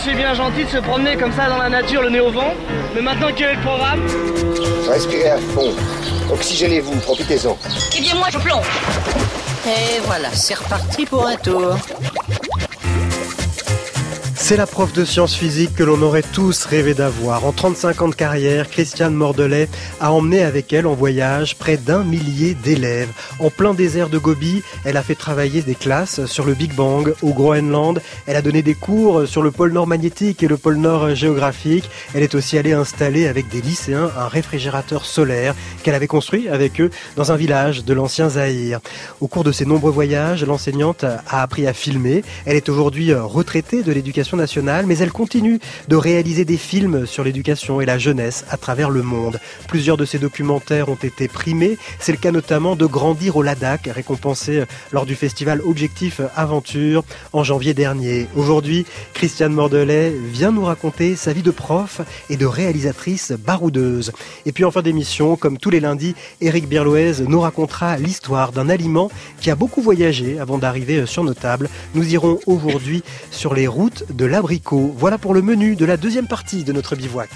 c'est bien gentil de se promener comme ça dans la nature, le nez au vent. Mais maintenant, quel est le programme? Respirez à fond. Oxygénez-vous, profitez-en. Eh bien, moi, je plonge. Et voilà, c'est reparti pour un tour. C'est la prof de sciences physiques que l'on aurait tous rêvé d'avoir. En 35 ans de carrière, Christiane Mordelais a emmené avec elle en voyage près d'1 millier d'élèves. En plein désert de Gobi, elle a fait travailler des classes sur le Big Bang au Groenland. Elle a donné des cours sur le pôle Nord magnétique et le pôle Nord géographique. Elle est aussi allée installer avec des lycéens un réfrigérateur solaire qu'elle avait construit avec eux dans un village de l'ancien Zaïre. Au cours de ses nombreux voyages, l'enseignante a appris à filmer. Elle est aujourd'hui retraitée de l'éducation nationale, mais elle continue de réaliser des films sur l'éducation et la jeunesse à travers le monde. Plusieurs de ses documentaires ont été primés. C'est le cas notamment de Grandir au Ladakh, récompensé lors du festival Objectif Aventure en janvier dernier. Aujourd'hui, Christiane Mordelais vient nous raconter sa vie de prof et de réalisatrice baroudeuse. Et puis en fin d'émission, comme tous les lundis, Éric Birloez nous racontera l'histoire d'un aliment qui a beaucoup voyagé avant d'arriver sur nos tables. Nous irons aujourd'hui sur les routes de l'abricot. Voilà pour le menu de la deuxième partie de notre bivouac.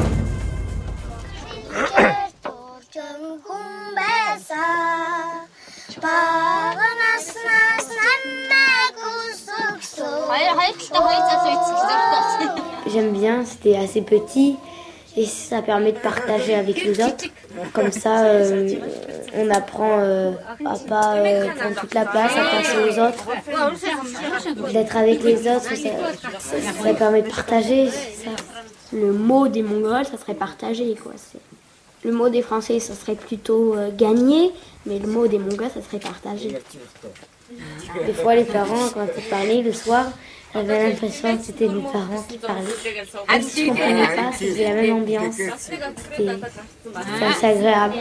J'aime bien, c'était assez petit et ça permet de partager avec les autres. Comme ça, on apprend à pas prendre toute la place, à penser aux autres. D'être avec les autres, ça permet de partager. Ça. Le mot des Mongols, ça serait partager, quoi. Le mot des Français, ça serait plutôt gagner, mais le mot des Mongols, ça serait partager. Des fois, les parents, quand ils parlaient le soir, j'avais l'impression que c'était mes parents qui parlaient. Même si je ne comprenais pas, c'était la même ambiance. C'était assez agréable.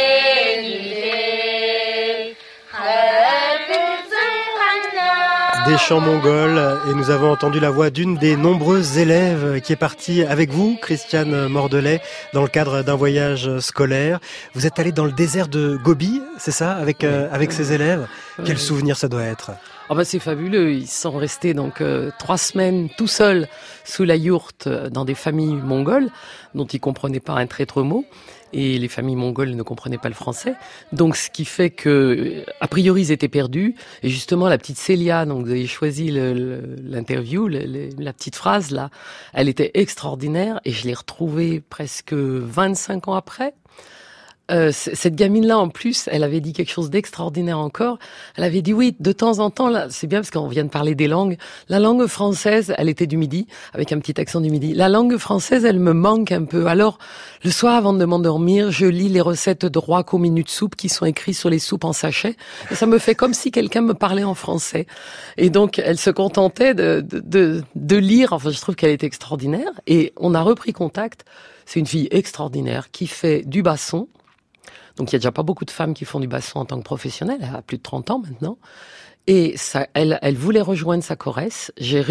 Des chants mongols, et nous avons entendu la voix d'une des nombreuses élèves qui est partie avec vous, Christiane Mordelais, dans le cadre d'un voyage scolaire. Vous êtes allée dans le désert de Gobi, c'est ça, avec ces élèves? Quel souvenir ça doit être? Oh bah c'est fabuleux, ils sont restés donc 3 semaines tout seuls sous la yourte dans des familles mongoles dont ils comprenaient pas un traître mot. Et les familles mongoles ne comprenaient pas le français. Donc, ce qui fait que, a priori, ils étaient perdus. Et justement, la petite Célia, donc vous avez choisi l'interview, la petite phrase là, elle était extraordinaire. Et je l'ai retrouvée presque 25 ans après. Cette gamine-là, en plus, elle avait dit quelque chose d'extraordinaire encore. Elle avait dit oui, de temps en temps, là, c'est bien parce qu'on vient de parler des langues. La langue française, elle était du Midi, avec un petit accent du Midi. La langue française, elle me manque un peu. Alors, le soir, avant de m'endormir, je lis les recettes de roi aux minutes soupe qui sont écrites sur les soupes en sachet. Et ça me fait comme si quelqu'un me parlait en français. Et donc, elle se contentait de lire. Enfin, je trouve qu'elle était extraordinaire. Et on a repris contact. C'est une fille extraordinaire qui fait du basson. Donc, il y a déjà pas beaucoup de femmes qui font du basson en tant que professionnelle. Elle a plus de 30 ans maintenant. Et ça, elle voulait rejoindre sa correspondante.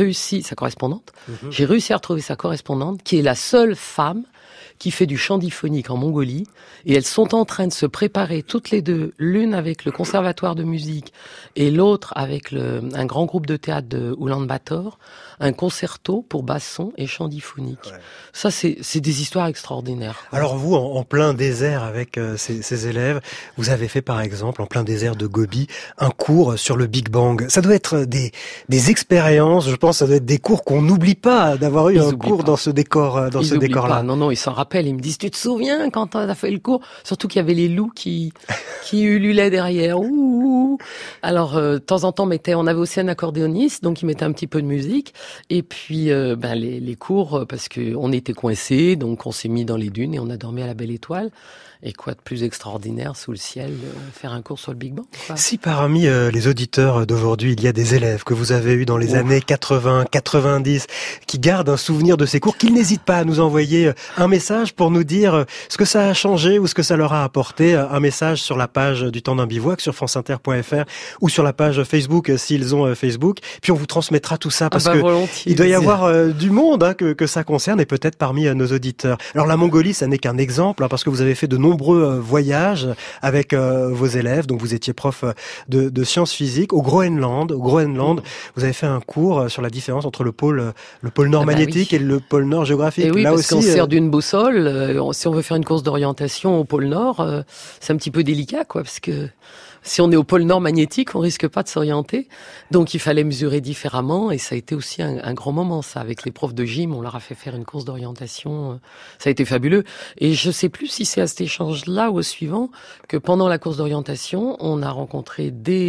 J'ai réussi à retrouver sa correspondante, qui est la seule femme qui fait du chant diphonique en Mongolie. Et elles sont en train de se préparer toutes les deux, l'une avec le conservatoire de musique et l'autre avec un grand groupe de théâtre de Oulan-Bator, un concerto pour basson et chant diphonique. Ouais. Ça, c'est des histoires extraordinaires. Alors vous, en plein désert avec ces élèves, vous avez fait par exemple, en plein désert de Gobi, un cours sur le Big Bang. Ça doit être des expériences, je pense, ça doit être des cours qu'on n'oublie pas d'avoir eu un cours dans ce décor, ce décor-là. Non, ils s'en rappellent. Ils me disent, tu te souviens quand on a fait le cours? Surtout qu'il y avait les loups qui ululaient derrière. Ouh. Alors, de temps en temps, on avait aussi un accordéoniste, donc il mettait un petit peu de musique. Et puis, les cours, parce que on était coincés, donc on s'est mis dans les dunes et on a dormi à la Belle Étoile. Et quoi de plus extraordinaire sous le ciel, faire un cours sur le Big Bang, quoi. Si parmi les auditeurs d'aujourd'hui, il y a des élèves que vous avez eus dans les années 80, 90, qui gardent un souvenir de ces cours, qu'ils n'hésitent pas à nous envoyer un un message pour nous dire ce que ça a changé ou ce que ça leur a apporté. Un message sur la page du Temps d'un bivouac sur franceinter.fr ou sur la page Facebook s'ils ont Facebook. Puis on vous transmettra tout ça parce que il doit y avoir du monde que ça concerne et peut-être parmi nos auditeurs. Alors la Mongolie, ça n'est qu'un exemple parce que vous avez fait de nombreux voyages avec vos élèves. Donc vous étiez prof de sciences physiques au Groenland. Vous avez fait un cours sur la différence entre le pôle nord magnétique et le pôle nord géographique. Et oui, là parce aussi, qu'on sert d'une boussole. Si on veut faire une course d'orientation au pôle nord, c'est un petit peu délicat, quoi, parce que si on est au pôle nord magnétique, on risque pas de s'orienter. Donc il fallait mesurer différemment et ça a été aussi un grand moment, ça. Avec les profs de gym, on leur a fait faire une course d'orientation. Ça a été fabuleux. Et je sais plus si c'est à cet échange-là ou au suivant que pendant la course d'orientation, on a rencontré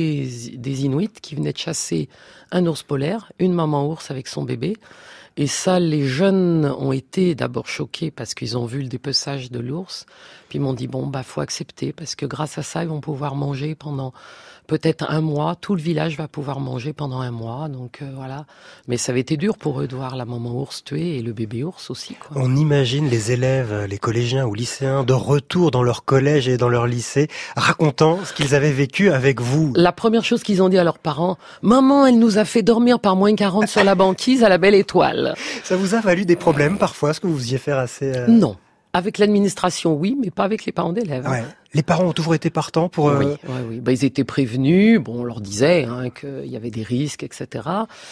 des Inuits qui venaient de chasser un ours polaire, une maman ours avec son bébé. Et ça, les jeunes ont été d'abord choqués parce qu'ils ont vu le dépeçage de l'ours. Puis ils m'ont dit, faut accepter parce que grâce à ça, ils vont pouvoir manger pendant peut-être un mois. Tout le village va pouvoir manger pendant un mois. Donc voilà. Mais ça avait été dur pour eux de voir la maman ours tuée et le bébé ours aussi, quoi. On imagine les élèves, les collégiens ou lycéens de retour dans leur collège et dans leur lycée racontant ce qu'ils avaient vécu avec vous. La première chose qu'ils ont dit à leurs parents, maman, elle nous a fait dormir par moins 40 sur la banquise à la Belle Étoile. Ça vous a valu des problèmes parfois, ce que vous faisiez faire assez... Non. Avec l'administration, oui, mais pas avec les parents d'élèves. Ouais. Les parents ont toujours été partants pour... Oui. Ils étaient prévenus. Bon, on leur disait qu'il y avait des risques, etc.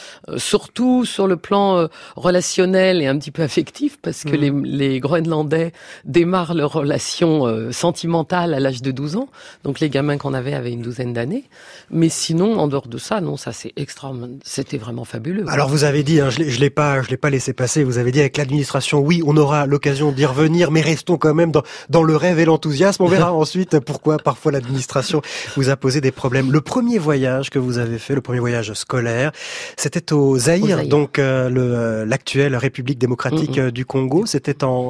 Surtout sur le plan relationnel et un petit peu affectif, parce que les Groenlandais démarrent leur relation sentimentale à l'âge de 12 ans. Donc les gamins qu'on avait avaient une douzaine d'années. Mais sinon, en dehors de ça, non, ça c'est c'était vraiment fabuleux. Alors vous avez dit, je l'ai pas laissé passer. Vous avez dit avec l'administration, oui, on aura l'occasion d'y revenir, mais restons quand même dans le rêve et l'enthousiasme. On verra ensuite pourquoi parfois l'administration vous a posé des problèmes. Le premier voyage que vous avez fait, le premier voyage scolaire, c'était au Zaïre, donc l'actuelle République démocratique du Congo. C'était en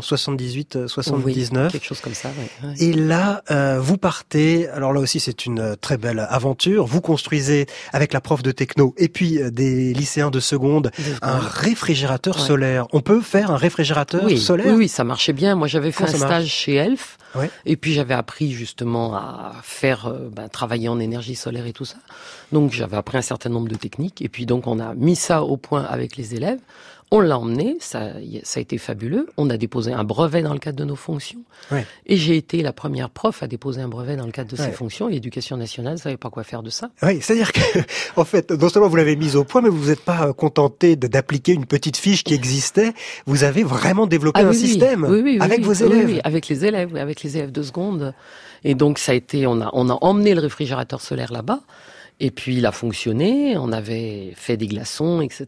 78-79. Oui, quelque chose comme ça. Ouais. Et là, vous partez. Alors là aussi, c'est une très belle aventure. Vous construisez avec la prof de techno et puis des lycéens de seconde un réfrigérateur solaire. On peut faire un réfrigérateur solaire ? Oui, ça marchait bien. Moi, j'avais fait un stage chez Elf. Ouais. Et puis j'avais appris justement à faire travailler en énergie solaire et tout ça. Donc j'avais appris un certain nombre de techniques et puis donc on a mis ça au point avec les élèves. On l'a emmené, ça a été fabuleux. On a déposé un brevet dans le cadre de nos fonctions. Ouais. Et j'ai été la première prof à déposer un brevet dans le cadre de ses fonctions. L'Éducation nationale ne savait pas quoi faire de ça. Oui, c'est-à-dire que, en fait, non seulement vous l'avez mise au point, mais vous n'êtes pas contenté d'appliquer une petite fiche qui existait. Vous avez vraiment développé un système avec vos élèves. Oui, avec les élèves de seconde. Et donc ça a été, on a emmené le réfrigérateur solaire là-bas. Et puis il a fonctionné, on avait fait des glaçons, etc.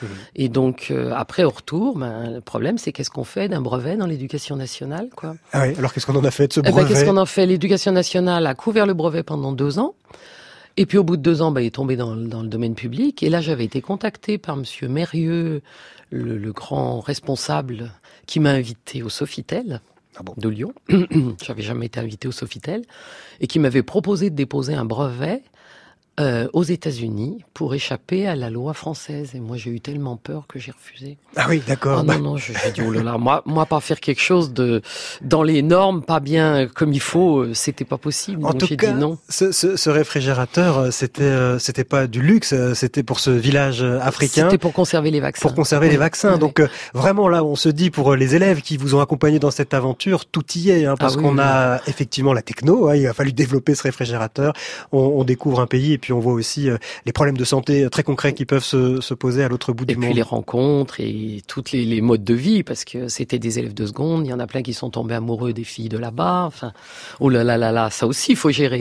Et donc après au retour, le problème c'est qu'est-ce qu'on fait d'un brevet dans l'éducation nationale, quoi. Ah oui, alors qu'est-ce qu'on en a fait de ce brevet ? Qu'est-ce qu'on en fait ? L'éducation nationale a couvert le brevet pendant 2 ans. Et puis au bout de 2 ans, il est tombé dans le domaine public. Et là j'avais été contactée par monsieur Mérieux, le grand responsable, qui m'a invité au Sofitel. De Lyon. J'avais jamais été invité au Sofitel. Et qui m'avait proposé de déposer un brevet aux États-Unis pour échapper à la loi française. Et moi, j'ai eu tellement peur que j'ai refusé. Ah oui, d'accord. Non, j'ai dit, oh là là, moi, pas faire quelque chose dans les normes, pas bien comme il faut, c'était pas possible. En donc tout j'ai cas, dit non. Ce réfrigérateur, c'était pas du luxe, c'était pour ce village africain. C'était pour conserver les vaccins. Pour conserver les vaccins. Oui. Donc, vraiment, là, on se dit, pour les élèves qui vous ont accompagné dans cette aventure, tout y est, parce qu'on a effectivement la techno, il a fallu développer ce réfrigérateur. On découvre un pays et puis on voit aussi les problèmes de santé très concrets qui peuvent se poser à l'autre bout du monde. Et puis les rencontres et toutes les modes de vie, parce que c'était des élèves de seconde, il y en a plein qui sont tombés amoureux des filles de là-bas, enfin, oh là là là là, ça aussi il faut gérer.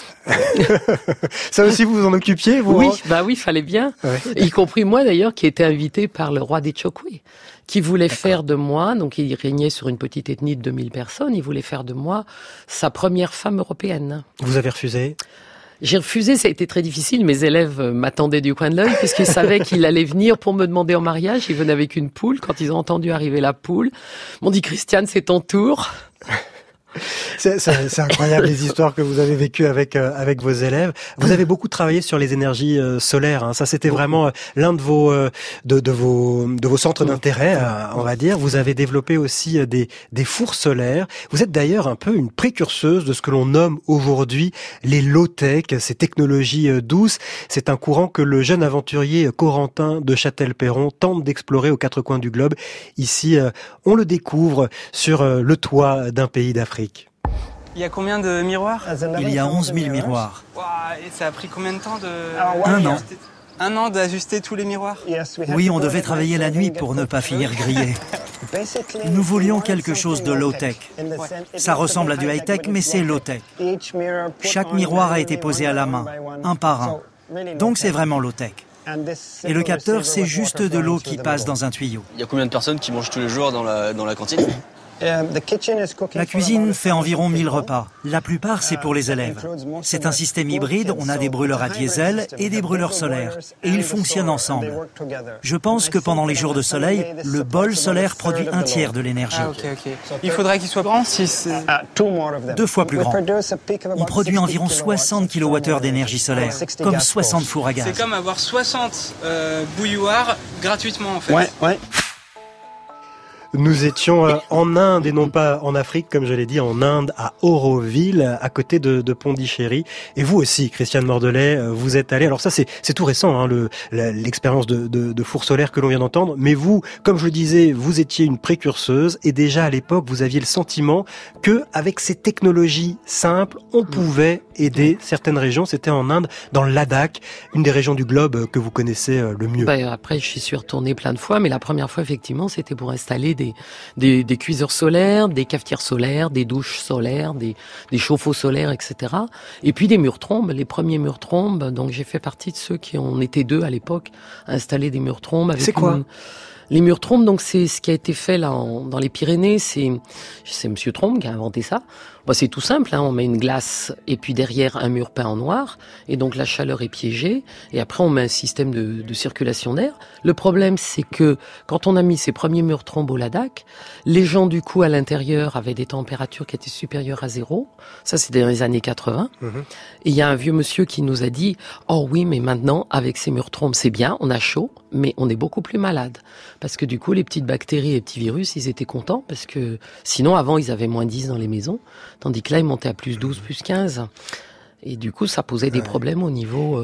Ça aussi vous vous en occupiez, vous? Oui, fallait bien. Ouais. Y compris moi d'ailleurs, qui était invité par le roi des Tchokwe, qui voulait faire de moi, donc il régnait sur une petite ethnie de 2000 personnes, il voulait faire de moi sa première femme européenne. Vous avez refusé? J'ai refusé, ça a été très difficile. Mes élèves m'attendaient du coin de l'œil puisqu'ils savaient qu'il allait venir pour me demander en mariage. Ils venaient avec une poule. Quand ils ont entendu arriver la poule, ils m'ont dit « Christiane, c'est ton tour ». C'est incroyable les histoires que vous avez vécues avec vos élèves. Vous avez beaucoup travaillé sur les énergies solaires. Hein. Ça, c'était vraiment l'un de vos de vos centres d'intérêt, on va dire. Vous avez développé aussi des fours solaires. Vous êtes d'ailleurs un peu une précurseuse de ce que l'on nomme aujourd'hui les low-tech, ces technologies douces. C'est un courant que le jeune aventurier Corentin de Châtel-Perron tente d'explorer aux quatre coins du globe. Ici, on le découvre sur le toit d'un pays d'Afrique. Il y a combien de miroirs ? Il y a 11 000 miroirs. Wow, et ça a pris combien de temps Un an. Un an d'ajuster tous les miroirs ? Oui, on devait travailler la nuit pour ne pas finir grillé. Nous voulions quelque chose de low-tech. Ça ressemble à du high-tech, mais c'est low-tech. Chaque miroir a été posé à la main, un par un. Donc c'est vraiment low-tech. Et le capteur, c'est juste de l'eau qui passe dans un tuyau. Il y a combien de personnes qui mangent tous les jours dans la cantine ? La cuisine fait environ 1000 repas. La plupart, c'est pour les élèves. C'est un système hybride, on a des brûleurs à diesel et des brûleurs solaires. Et ils fonctionnent ensemble. Je pense que pendant les jours de soleil, le bol solaire produit un tiers de l'énergie. Ah, ok. Il faudrait qu'il soit grand si c'est... 2 fois plus grand. On produit environ 60 kWh d'énergie solaire, comme 60 fours à gaz. C'est comme avoir 60 bouilloires gratuitement, en fait. Ouais. Nous étions en Inde et non pas en Afrique, comme je l'ai dit, en Inde, à Auroville, à côté de Pondichéry. Et vous aussi, Christiane Mordelet, vous êtes allé. Alors ça, c'est tout récent, hein, l'expérience de four solaire que l'on vient d'entendre. Mais vous, comme je le disais, vous étiez une précurseuse et déjà à l'époque, vous aviez le sentiment que avec ces technologies simples, on pouvait aider certaines régions. C'était en Inde, dans le Ladakh, une des régions du globe que vous connaissez le mieux. Après, je suis retournée plein de fois, mais la première fois, effectivement, c'était pour installer des cuiseurs solaires, des cafetières solaires, des douches solaires, des chauffe-eau solaires, etc. Et puis des murs trombes, les premiers murs trombes. Donc j'ai fait partie de ceux qui ont été 2 à l'époque à installer des murs trombes. C'est quoi ? Les murs trombes, donc c'est ce qui a été fait là dans les Pyrénées. C'est Monsieur Trombe qui a inventé ça. C'est tout simple, hein, on met une glace et puis derrière un mur peint en noir et donc la chaleur est piégée et après on met un système de circulation d'air. Le problème c'est que quand on a mis ces premiers murs trombes au Ladakh, les gens du coup à l'intérieur avaient des températures qui étaient supérieures à 0. Ça c'était dans les années 80. Et il y a un vieux monsieur qui nous a dit « Oh oui, mais maintenant avec ces murs trombes c'est bien, on a chaud, mais on est beaucoup plus malade. » Parce que du coup les petites bactéries et les petits virus ils étaient contents parce que sinon avant ils avaient moins 10 dans les maisons. Tandis que là, il montait à plus 12, plus 15. Et du coup, ça posait des problèmes au niveau...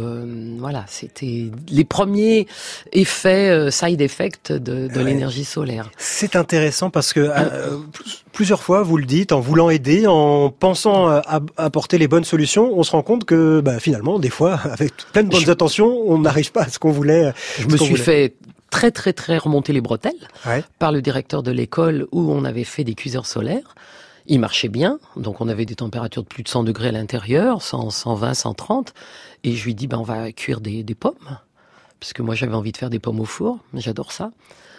c'était les premiers effets, side effects de l'énergie solaire. C'est intéressant parce que plusieurs fois, vous le dites, en voulant aider, en pensant à apporter les bonnes solutions, on se rend compte que finalement, des fois, avec plein de bonnes intentions, on n'arrive pas à ce qu'on voulait. Je me suis fait très très très remonter les bretelles par le directeur de l'école où on avait fait des cuiseurs solaires. Il marchait bien, donc on avait des températures de plus de 100 degrés à l'intérieur, 120, 130, et je lui dis on va cuire des pommes, parce que moi j'avais envie de faire des pommes au four, j'adore ça.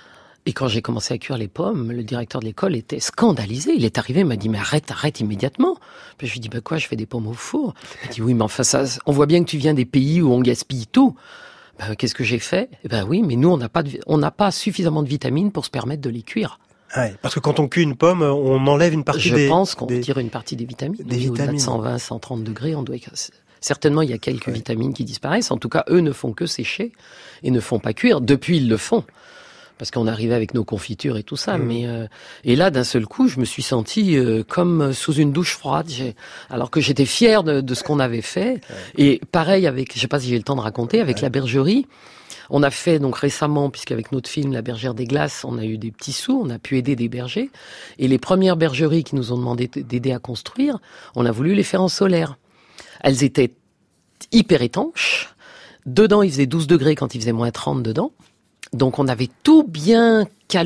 Et quand j'ai commencé à cuire les pommes, le directeur de l'école était scandalisé. Il est arrivé, il m'a dit mais arrête immédiatement. Puis je lui dis quoi, je fais des pommes au four. Il m'a dit oui, mais enfin ça, on voit bien que tu viens des pays où on gaspille tout. Qu'est-ce que j'ai fait ? Oui, mais nous on n'a pas suffisamment de vitamines pour se permettre de les cuire. Ouais, parce que quand on cuit une pomme, on enlève une partie Je pense qu'on retire une partie des vitamines. Au-delà de 120, 130 degrés, on doit... Certainement, il y a quelques vitamines qui disparaissent. En tout cas, eux ne font que sécher et ne font pas cuire. Depuis, ils le font. Parce qu'on arrivait avec nos confitures et tout ça. Mais et là, d'un seul coup, je me suis senti comme sous une douche froide. Alors que j'étais fière de ce qu'on avait fait. Et pareil avec, je sais pas si j'ai le temps de raconter, avec la bergerie. On a fait donc récemment, puisqu'avec notre film La Bergère des Glaces, on a eu des petits sous, on a pu aider des bergers. Et les premières bergeries qui nous ont demandé d'aider à construire, on a voulu les faire en solaire. Elles étaient hyper étanches. Dedans, il faisait 12 degrés quand il faisait moins 30 dedans. Donc on avait tout bien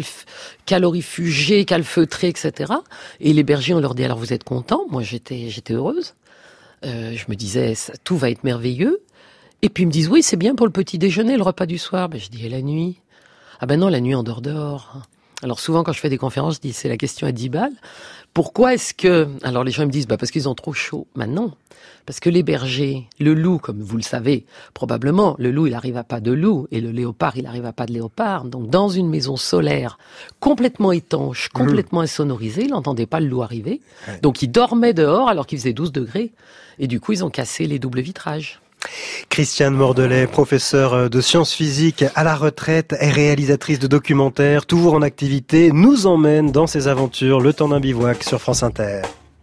calorifugé, calfeutré, etc. Et les bergers, on leur dit, alors vous êtes contents ? Moi, j'étais heureuse. Je me disais, tout va être merveilleux. Et puis ils me disent, oui, c'est bien pour le petit déjeuner, le repas du soir. Je dis, et la nuit ? Ah non, la nuit on dort dehors. Alors souvent quand je fais des conférences, je dis c'est la question à 10 balles. Pourquoi est-ce que... Alors les gens ils me disent parce qu'ils ont trop chaud. Non, parce que les bergers, le loup, comme vous le savez, probablement, le loup il n'arrive à pas de loup et le léopard il n'arrive à pas de léopard. Donc dans une maison solaire complètement étanche, complètement insonorisée, il n'entendait pas le loup arriver. Ouais. Donc il dormait dehors alors qu'il faisait 12 degrés. Et du coup ils ont cassé les doubles vitrages. Christiane Mordelet, professeure de sciences physiques à la retraite et réalisatrice de documentaires, toujours en activité, nous emmène dans ses aventures Le temps d'un bivouac sur France Inter.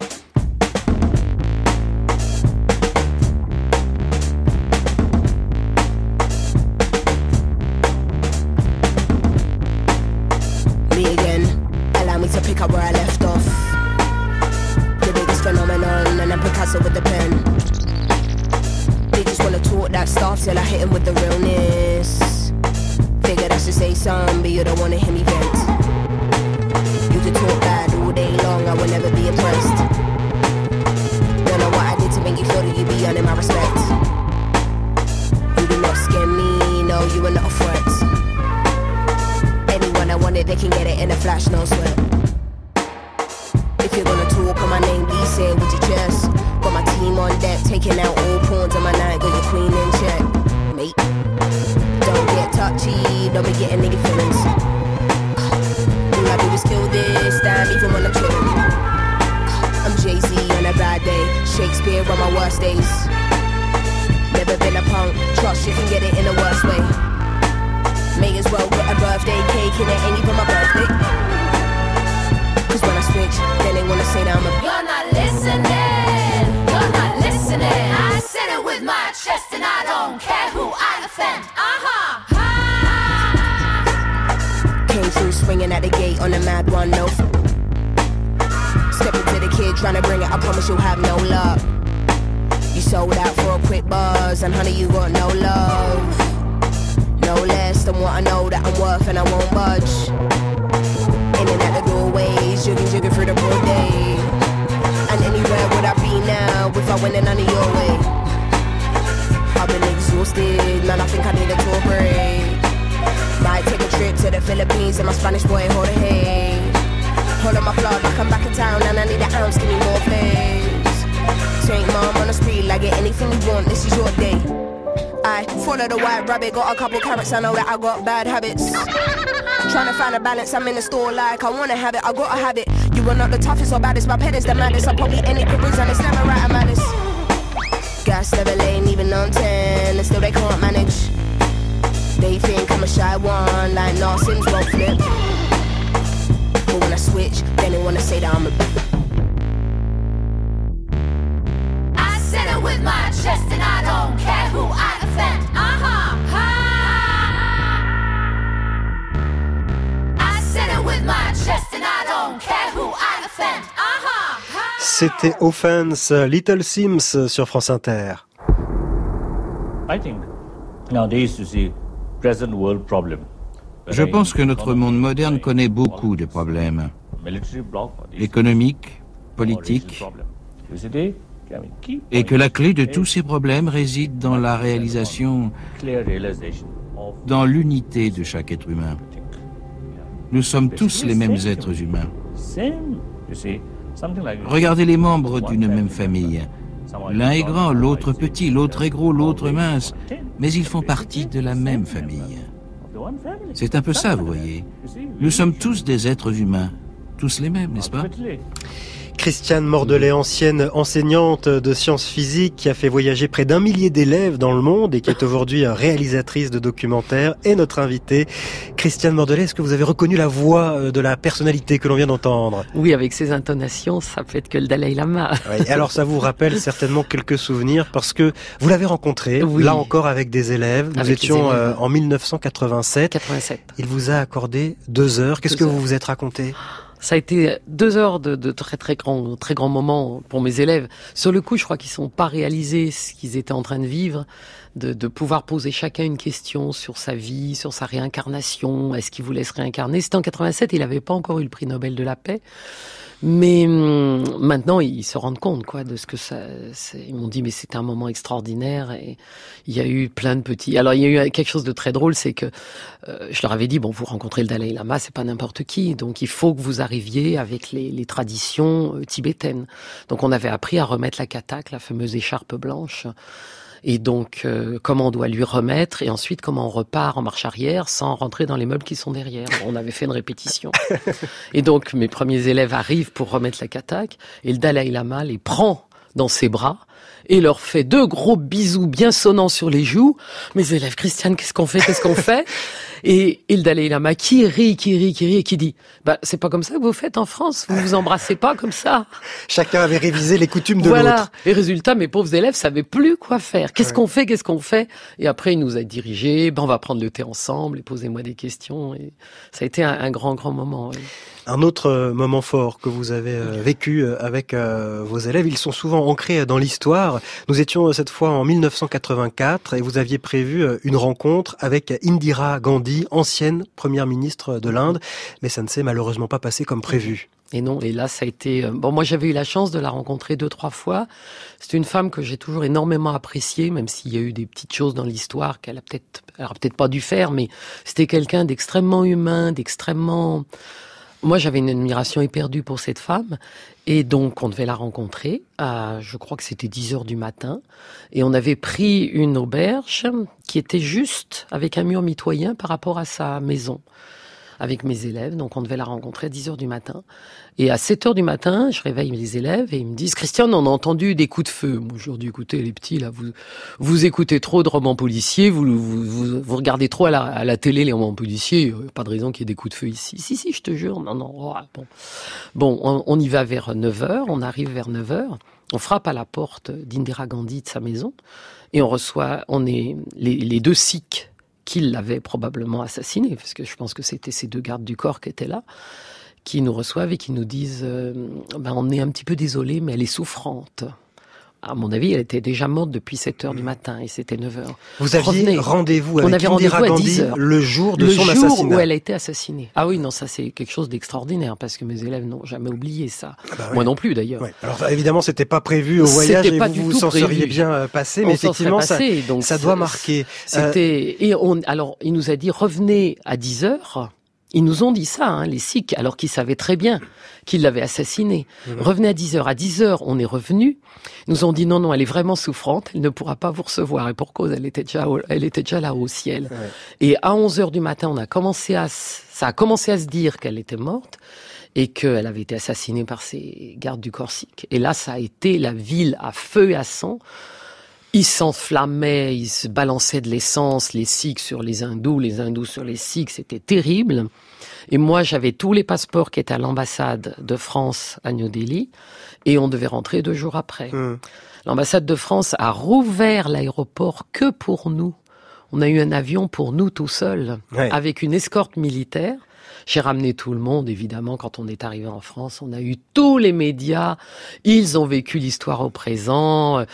Me again, allow me to pick up where I left off. The biggest phenomenon, and I'm Picasso with the pen. They just wanna talk that stuff till I hit him with the realness. Figured I should say something, but you don't wanna hear me vent. You could talk bad all day long, I will never be impressed. Don't know what I did to make you feel that you be earning my respect. You do not scare me, no, you are not a threat. Anyone I wanted, they can get it in a flash, no sweat. If you're gonna talk on my name, please say it with your chest. Got my team on deck, taking out all pawns on my night. Got your queen in check, mate. Don't get touchy, don't be getting nigga feelings. All I do is kill this, damn, even when I'm chillin'. I'm Jay-Z on a bad day, Shakespeare on my worst days. Never been a punk, trust you can get it in the worst way. May as well get a birthday cake and it ain't even my birthday. Cause when I switch, then they wanna say that I'm a... You're not listening, you're not listening. I said it with my chest and I don't care who I offend. Came through swinging at the gate on a mad one, no. Step into the kid trying to bring it, I promise you'll have no luck. You sold out for a quick buzz and honey you got no love. No less than what I know that I'm worth and I won't budge. In and out the doorways, jigging through the broad day. And anywhere would I be now if I went in under your way? I've been exhausted, man, I think I need a tour break. Might take a trip to the Philippines and my Spanish boy hold a hay. Hold on my plug like I'm back in town and I need an ounce, give me more place. Take mom on the street, like get anything you want, this is your day. I follow the white rabbit, got a couple carrots, I know that I got bad habits. Trying to find a balance, I'm in the store like I wanna have it, I gotta have it. You are not the toughest or baddest, my pet is the maddest. I probably any careers and it's never right, I'm maddest. Gas never lane, even on 10, and still they can't manage. They think I'm a shy one, like nah, Sims won't flip. But when I switch, then they wanna say that I'm a... I said it with my chest and I don't care who I offend. I said it with my chest and I don't care who I offend. C'était Offense, Little Sims sur France Inter. I think nowadays you see present world problem. Je pense que notre monde moderne connaît beaucoup de problèmes économiques, politiques, et que la clé de tous ces problèmes réside dans la réalisation, dans l'unité de chaque être humain. Nous sommes tous les mêmes êtres humains. Regardez les membres d'une même famille. L'un est grand, l'autre petit, l'autre est gros, l'autre mince, mais ils font partie de la même famille. C'est un peu ça, vous voyez. Nous sommes tous des êtres humains, tous les mêmes, n'est-ce pas ? Christiane Mordelet, ancienne enseignante de sciences physiques qui a fait voyager près d'1 millier d'élèves dans le monde et qui est aujourd'hui réalisatrice de documentaires, est notre invitée. Christiane Mordelet, est-ce que vous avez reconnu la voix de la personnalité que l'on vient d'entendre ? Oui, avec ses intonations, ça peut être que le Dalai Lama. Oui, alors ça vous rappelle certainement quelques souvenirs parce que vous l'avez rencontré, oui, là encore avec des élèves. Nous étions en 1987. 87. Il vous a accordé 2 heures. Qu'est-ce que vous vous êtes raconté ? Ça a été 2 heures de très grands moments pour mes élèves. Sur le coup, je crois qu'ils n'ont pas réalisé ce qu'ils étaient en train de vivre. de pouvoir poser chacun une question sur sa vie, sur sa réincarnation, est-ce qu'il voulait se réincarner. C'était en 87, il n'avait pas encore eu le prix Nobel de la paix. Mais maintenant, ils se rendent compte quoi de ce que ça. Ils m'ont dit mais c'était un moment extraordinaire et il y a eu plein de petits. Alors il y a eu quelque chose de très drôle, c'est que je leur avais dit bon, vous rencontrez le Dalai Lama, c'est pas n'importe qui, donc il faut que vous arriviez avec les traditions tibétaines. Donc on avait appris à remettre la katak, la fameuse écharpe blanche. Et donc, comment on doit lui remettre, et ensuite comment on repart en marche arrière sans rentrer dans les meubles qui sont derrière. On avait fait une répétition. Et donc, mes premiers élèves arrivent pour remettre la katak, et le Dalai Lama les prend dans ses bras, et leur fait 2 gros bisous bien sonnants sur les joues. Mes élèves, Christiane, qu'est-ce qu'on fait et le Dalai Lama qui rit, et qui dit c'est pas comme ça que vous faites en France, vous vous embrassez pas comme ça. Chacun avait révisé les coutumes de l'autre. Et résultat, mes pauvres élèves savaient plus quoi faire. Qu'est-ce qu'on fait? Et après, il nous a dirigés, on va prendre le thé ensemble et posez-moi des questions. Et ça a été un grand moment. Oui. Un autre moment fort que vous avez vécu avec vos élèves, ils sont souvent ancrés dans l'histoire. Nous étions cette fois en 1984 et vous aviez prévu une rencontre avec Indira Gandhi, ancienne première ministre de l'Inde, mais ça ne s'est malheureusement pas passé comme prévu. Et non, et là ça a été... moi j'avais eu la chance de la rencontrer 2-3 fois. C'est une femme que j'ai toujours énormément appréciée, même s'il y a eu des petites choses dans l'histoire qu'elle aurait peut-être pas dû faire, mais c'était quelqu'un d'extrêmement humain, d'extrêmement... Moi, j'avais une admiration éperdue pour cette femme. Et donc, on devait la rencontrer à, je crois que c'était 10h du matin. Et on avait pris une auberge qui était juste avec un mur mitoyen par rapport à sa maison, avec mes élèves. Donc, on devait la rencontrer à 10h du matin. Et à 7h du matin, je réveille mes élèves et ils me disent « Christiane, on a entendu des coups de feu. » Moi, je leur dis « Écoutez, les petits, là, vous écoutez trop de romans policiers, vous regardez trop à la télé les romans policiers. Pas de raison qu'il y ait des coups de feu ici. » Si, je te jure. Non. Bon, on y va vers 9h. On arrive vers 9h. On frappe à la porte d'Indira Gandhi de sa maison et on est les 2 Sikhs qui l'avaient probablement assassiné, parce que je pense que c'était ces 2 gardes du corps qui étaient là, qui nous reçoivent et qui nous disent on est un petit peu désolé, mais elle est souffrante. À mon avis, elle était déjà morte depuis 7h du matin et c'était 9h. Vous aviez rendez-vous avec Indira Gandhi le jour de son assassinat. Le jour où elle a été assassinée. Ah oui, non, ça c'est quelque chose d'extraordinaire parce que mes élèves n'ont jamais oublié ça. Moi non plus d'ailleurs. Ouais. Alors évidemment, c'était pas prévu au voyage et vous s'en seriez bien passé, mais effectivement, ça doit marquer. Alors, il nous a dit revenez à 10h. Ils nous ont dit ça, les Sikhs, alors qu'ils savaient très bien qu'ils l'avaient assassinée. Revenez à 10h. À 10h, on est revenu. Ils nous ont dit non, elle est vraiment souffrante, elle ne pourra pas vous recevoir. Et pour cause, elle était déjà là au ciel. Ouais. Et à 11h du matin, ça a commencé à se dire qu'elle était morte et qu'elle avait été assassinée par ces gardes du corps sikh. Et là, ça a été la ville à feu et à sang. Ils s'enflammaient, ils se balançaient de l'essence, les Sikhs sur les hindous sur les Sikhs, c'était terrible. Et moi, j'avais tous les passeports qui étaient à l'ambassade de France à New Delhi, et on devait rentrer 2 jours après. L'ambassade de France a rouvert l'aéroport que pour nous. On a eu un avion pour nous tout seuls, avec une escorte militaire. J'ai ramené tout le monde, évidemment, quand on est arrivé en France. On a eu tous les médias. Ils ont vécu l'histoire au présent.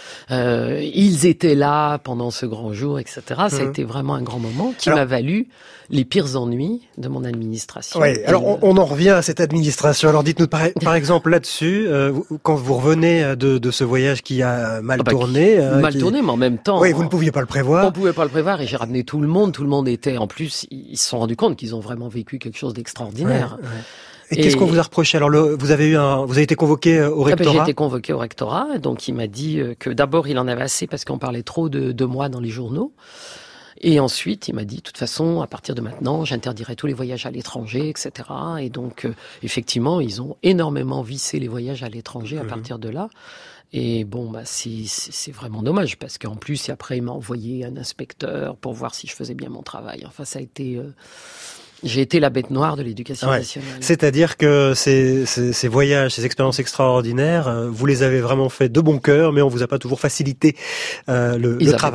Ils étaient là pendant ce grand jour, etc. Ça a été vraiment un grand moment qui m'a valu les pires ennuis de mon administration. Oui, alors on en revient à cette administration. Alors dites-nous par exemple là-dessus, quand vous revenez de ce voyage qui a mal tourné. Tourné, mais en même temps. Oui, vous ne pouviez pas le prévoir. On ne pouvait pas le prévoir et j'ai ramené tout le monde. Tout le monde était, en plus, ils se sont rendus compte qu'ils ont vraiment vécu quelque chose d'extraordinaire. Et qu'est-ce qu'on vous a reproché? Alors, vous avez été convoqué au rectorat? J'ai été convoqué au rectorat, donc il m'a dit que d'abord il en avait assez parce qu'on parlait trop de moi dans les journaux. Et ensuite, il m'a dit, de toute façon, à partir de maintenant, j'interdirai tous les voyages à l'étranger, etc. Et donc, effectivement, ils ont énormément vissé les voyages à l'étranger à partir de là. Et bon, c'est vraiment dommage parce qu'en plus, après, il m'a envoyé un inspecteur pour voir si je faisais bien mon travail. Enfin, ça a été... J'ai été la bête noire de l'éducation nationale. C'est-à-dire que ces voyages, ces expériences extraordinaires, vous les avez vraiment fait de bon cœur, mais on vous a pas toujours facilité le travail. Peur.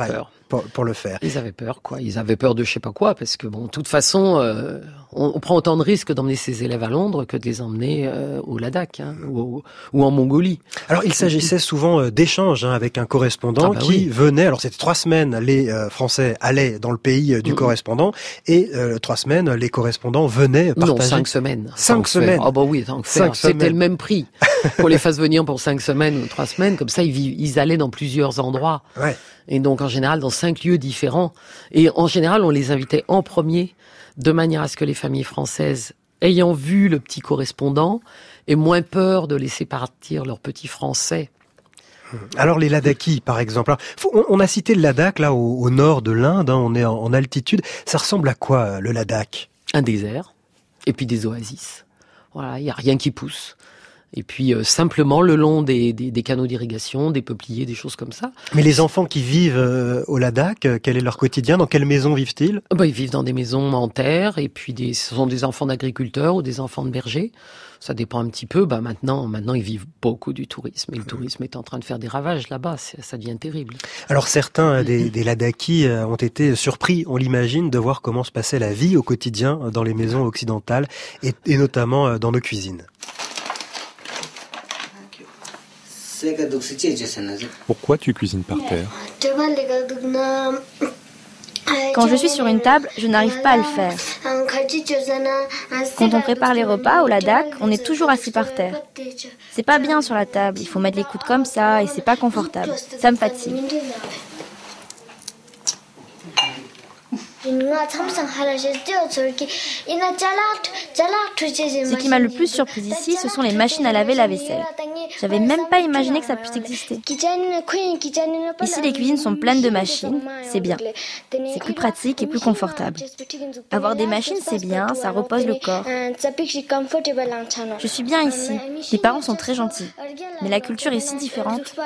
pour le faire. Ils avaient peur, quoi. Ils avaient peur de je sais pas quoi, parce que bon, de toute façon, on prend autant de risques d'emmener ses élèves à Londres que de les emmener au Ladakh ou en Mongolie. Alors, il s'agissait souvent d'échanges avec un correspondant qui venait. Alors, c'était 3 semaines, les Français allaient dans le pays du correspondant, et 3 semaines, les correspondants venaient partager. Non, 5 semaines. 5 semaines. Ah bah oui, tant que faire. C'était le même prix. Qu'on les fasse venir pour 5 semaines ou 3 semaines, comme ça ils allaient dans plusieurs endroits. Ouais. Et donc en général dans 5 lieux différents. Et en général on les invitait en premier, de manière à ce que les familles françaises, ayant vu le petit correspondant, aient moins peur de laisser partir leurs petits Français. Alors les Ladakhis, par exemple. On a cité le Ladakh, là, au nord de l'Inde, on est en altitude. Ça ressemble à quoi, le Ladakh ? Un désert, et puis des oasis. Voilà, il n'y a rien qui pousse. Et puis simplement le long des canaux d'irrigation, des peupliers, des choses comme ça. Mais les enfants qui vivent au Ladakh, quel est leur quotidien ? Dans quelle maison vivent-ils ? Ils vivent dans des maisons en terre, et puis ce sont des enfants d'agriculteurs ou des enfants de bergers. Ça dépend un petit peu. Maintenant, ils vivent beaucoup du tourisme. Et le tourisme est en train de faire des ravages là-bas. Ça devient terrible. Alors certains des Ladakhis ont été surpris, on l'imagine, de voir comment se passait la vie au quotidien dans les maisons occidentales et notamment dans nos cuisines. Pourquoi tu cuisines par terre ? Quand je suis sur une table, je n'arrive pas à le faire. Quand on prépare les repas au Ladakh, on est toujours assis par terre. C'est pas bien sur la table, il faut mettre les coudes comme ça et c'est pas confortable. Ça me fatigue. Ce qui m'a le plus surprise ici, ce sont les machines à laver la vaisselle. J'avais même pas imaginé que ça puisse exister. Ici, les cuisines sont pleines de machines, c'est bien. C'est plus pratique et plus confortable. Avoir des machines, c'est bien, ça repose le corps. Je suis bien ici. Les parents sont très gentils. Mais la culture est si différente.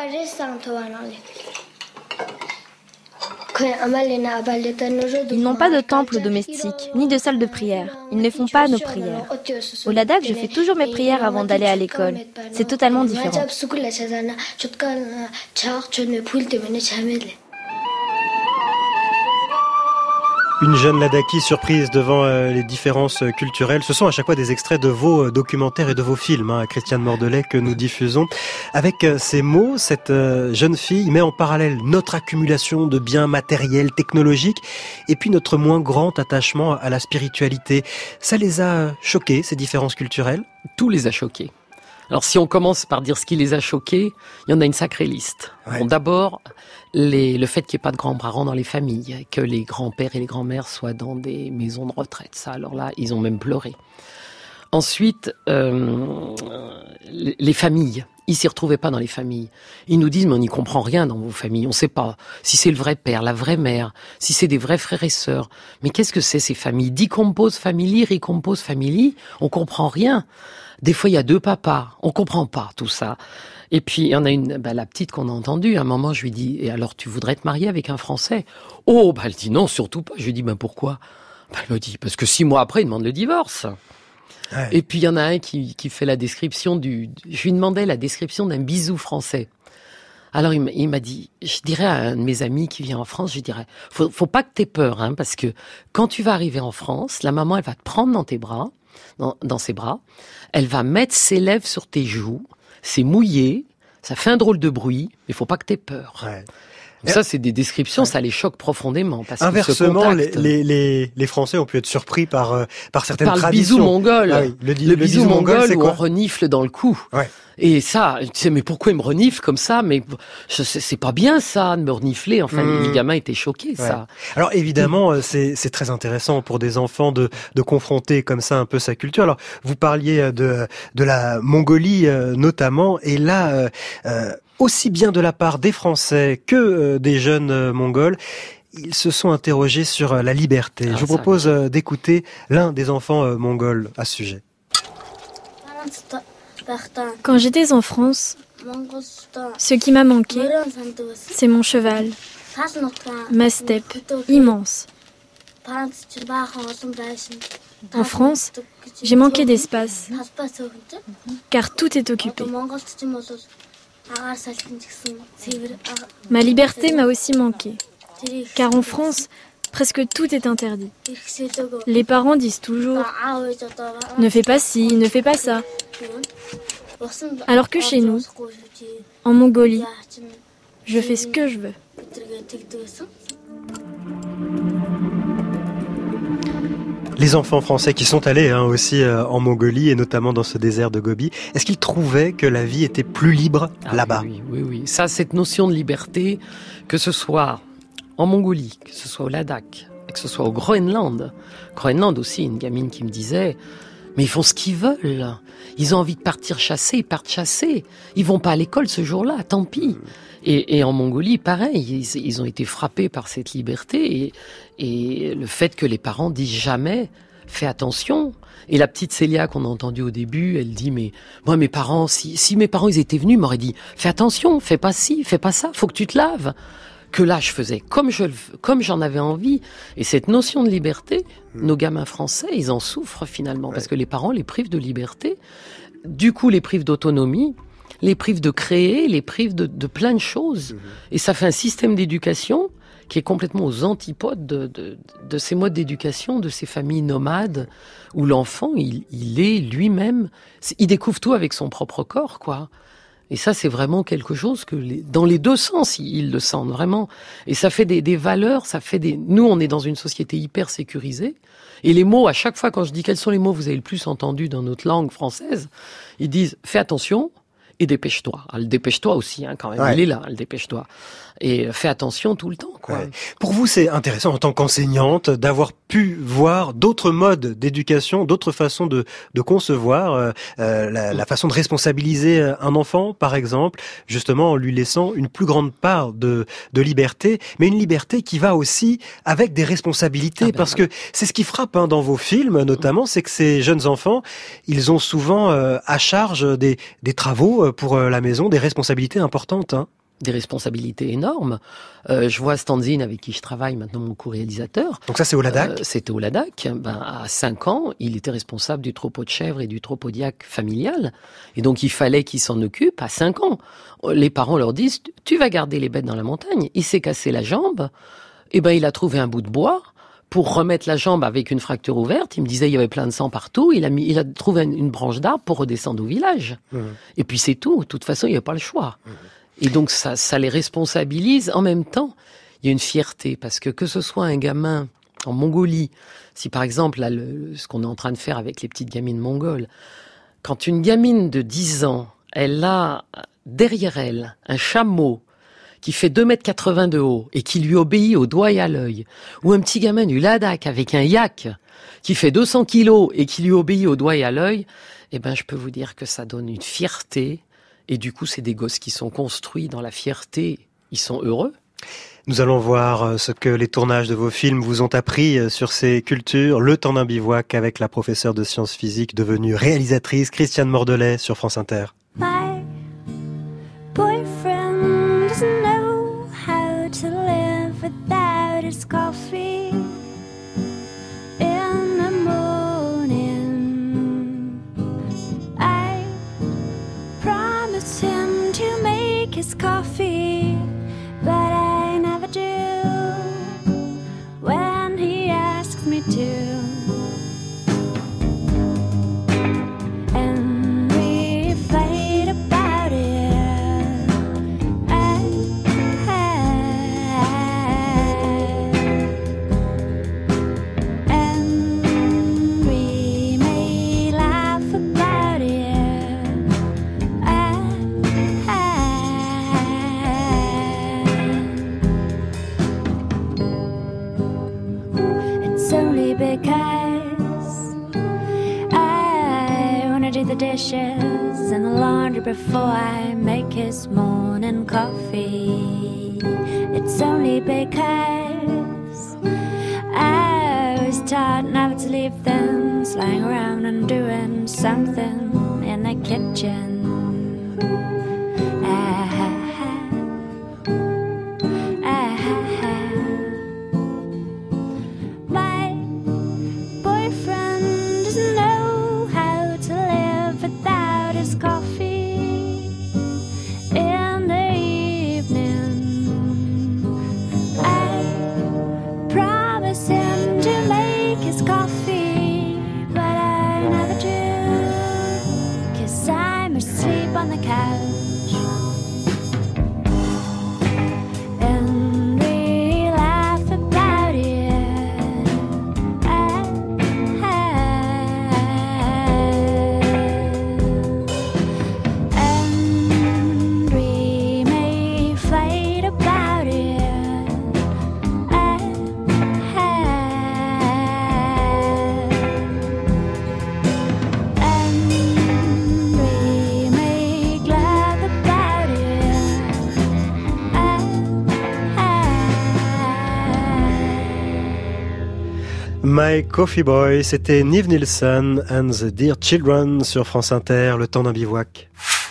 Ils n'ont pas de temple domestique, ni de salle de prière. Ils ne font pas nos prières. Au Ladakh, je fais toujours mes prières avant d'aller à l'école. C'est totalement différent. Une jeune Ladakhi surprise devant les différences culturelles. Ce sont à chaque fois des extraits de vos documentaires et de vos films, Christiane Mordelet, que nous diffusons. Avec ces mots, cette jeune fille met en parallèle notre accumulation de biens matériels, technologiques, et puis notre moins grand attachement à la spiritualité. Ça les a choqués, ces différences culturelles ? Tout les a choqués. Alors si on commence par dire ce qui les a choqués, il y en a une sacrée liste. Ouais. Bon, d'abord, le fait qu'il n'y ait pas de grands-parents dans les familles, que les grands-pères et les grands-mères soient dans des maisons de retraite. Ça, alors là, ils ont même pleuré. Ensuite, les familles. Ils s'y retrouvaient pas dans les familles. Ils nous disent, mais on n'y comprend rien dans vos familles. On sait pas si c'est le vrai père, la vraie mère, si c'est des vrais frères et sœurs. Mais qu'est-ce que c'est ces familles ? Decompose family, recompose family. On comprend rien. Des fois, il y a 2 papas. On comprend pas tout ça. Et puis, il y en a une, la petite qu'on a entendue. À un moment, je lui dis, et alors, tu voudrais te marier avec un Français ? Oh, elle dit non, surtout pas. Je lui dis, pourquoi ? Elle me dit, parce que 6 mois après, il demande le divorce. Ouais. Et puis, il y en a un qui fait la description je lui demandais la description d'un bisou français. Alors, il m'a dit, je dirais à un de mes amis qui vient en France, je dirais, faut pas que t'aies peur, parce que quand tu vas arriver en France, la maman, elle va te prendre dans tes bras, dans ses bras, elle va mettre ses lèvres sur tes joues, c'est mouillé, ça fait un drôle de bruit, mais faut pas que t'aies peur. Ouais. Ça, c'est des descriptions, ça les choque profondément. Parce inversement, les Français ont pu être surpris par certaines traditions. Par le bisou mongol. Ah oui, le bisou mongol, c'est quoi ? On renifle dans le cou. Ouais. Et ça, tu sais, mais pourquoi il me renifle comme ça ? Mais c'est pas bien ça, de me renifler. Enfin, les gamins étaient choqués, ça. Alors évidemment, c'est très intéressant pour des enfants de confronter comme ça un peu sa culture. Alors, vous parliez de la Mongolie notamment, et là... aussi bien de la part des Français que des jeunes Mongols, ils se sont interrogés sur la liberté. Je vous propose d'écouter l'un des enfants mongols à ce sujet. Quand j'étais en France, ce qui m'a manqué, c'est mon cheval, ma steppe immense. En France, j'ai manqué d'espace, car tout est occupé. Ma liberté m'a aussi manqué. Car en France, presque tout est interdit. Les parents disent toujours « Ne fais pas ci, ne fais pas ça ». Alors que chez nous, en Mongolie, je fais ce que je veux. Les enfants français qui sont allés aussi en Mongolie et notamment dans ce désert de Gobi, est-ce qu'ils trouvaient que la vie était plus libre là-bas ? Oui. Ça, cette notion de liberté, que ce soit en Mongolie, que ce soit au Ladakh, que ce soit au Groenland. Groenland aussi, une gamine qui me disait « Mais ils font ce qu'ils veulent. Ils ont envie de partir chasser, ils partent chasser. Ils vont pas à l'école ce jour-là, tant pis. » Et en Mongolie, pareil, ils ont été frappés par cette liberté et le fait que les parents disent jamais « fais attention ». Et la petite Célia qu'on a entendue au début, elle dit « mais moi mes parents, si mes parents ils étaient venus, ils m'auraient dit « fais attention, fais pas ci, fais pas ça, faut que tu te laves ». Que là, je faisais comme j'en avais envie. Et cette notion de liberté, nos gamins français, ils en souffrent finalement, parce que les parents les privent de liberté, du coup les privent d'autonomie, les privent de créer, les privent de plein de choses. Et ça fait un système d'éducation qui est complètement aux antipodes de ces modes d'éducation, de ces familles nomades, où l'enfant, il est lui-même, il découvre tout avec son propre corps, quoi. Et ça, c'est vraiment quelque chose que, dans les deux sens, ils le sentent vraiment. Et ça fait des valeurs, nous, on est dans une société hyper sécurisée. Et les mots, à chaque fois, quand je dis quels sont les mots que vous avez le plus entendus dans notre langue française, ils disent « fais attention » et « dépêche-toi ». Le dépêche-toi aussi, quand même. Ouais. Il est là, le dépêche-toi. Et fais attention tout le temps, quoi. Ouais. Pour vous, c'est intéressant en tant qu'enseignante d'avoir pu voir d'autres modes d'éducation, d'autres façons de concevoir la façon de responsabiliser un enfant, par exemple, justement en lui laissant une plus grande part de liberté, mais une liberté qui va aussi avec des responsabilités, parce que c'est ce qui frappe dans vos films, notamment, c'est que ces jeunes enfants, ils ont souvent à charge des travaux pour la maison, des responsabilités importantes. Des responsabilités énormes. Je vois Stanzin, avec qui je travaille maintenant, mon co-réalisateur. Donc ça, c'est au Ladakh ? C'était au Ladakh. À 5 ans, il était responsable du troupeau de chèvres et du troupeau d'yak familial. Et donc, il fallait qu'il s'en occupe à 5 ans. Les parents leur disent, tu vas garder les bêtes dans la montagne. Il s'est cassé la jambe. Il a trouvé un bout de bois pour remettre la jambe avec une fracture ouverte. Il me disait, il y avait plein de sang partout. Il a trouvé une branche d'arbre pour redescendre au village. Et puis, c'est tout. De toute façon, il n'y a pas le choix. Et donc, ça les responsabilise. En même temps, il y a une fierté, parce que ce soit un gamin en Mongolie, si par exemple, là, ce qu'on est en train de faire avec les petites gamines mongoles, quand une gamine de 10 ans, elle a derrière elle un chameau qui fait 2,80 m de haut et qui lui obéit au doigt et à l'œil, ou un petit gamin du Ladakh avec un yak qui fait 200 kilos et qui lui obéit au doigt et à l'œil, je peux vous dire que ça donne une fierté. Et du coup, c'est des gosses qui sont construits dans la fierté. Ils sont heureux. Nous allons voir ce que les tournages de vos films vous ont appris sur ces cultures. Le temps d'un bivouac avec la professeure de sciences physiques devenue réalisatrice Christiane Mordelet sur France Inter. My boyfriend doesn't know how to live without his coffee in the morning. I promise him to make his coffee, but I never do when he asks me to. And we fight about it. And we may laugh about it. It's only because I wanna do the dishes and the laundry before I make his morning coffee. It's only because I was taught never to leave things lying around and doing something in the kitchen. My boyfriend doesn't know how to live without his coffee in the evening. I on the couch. And we laugh about it. And we may fight about it. My Coffee Boy, c'était Nive Nilsson and the Dear Children sur France Inter, le temps d'un bivouac.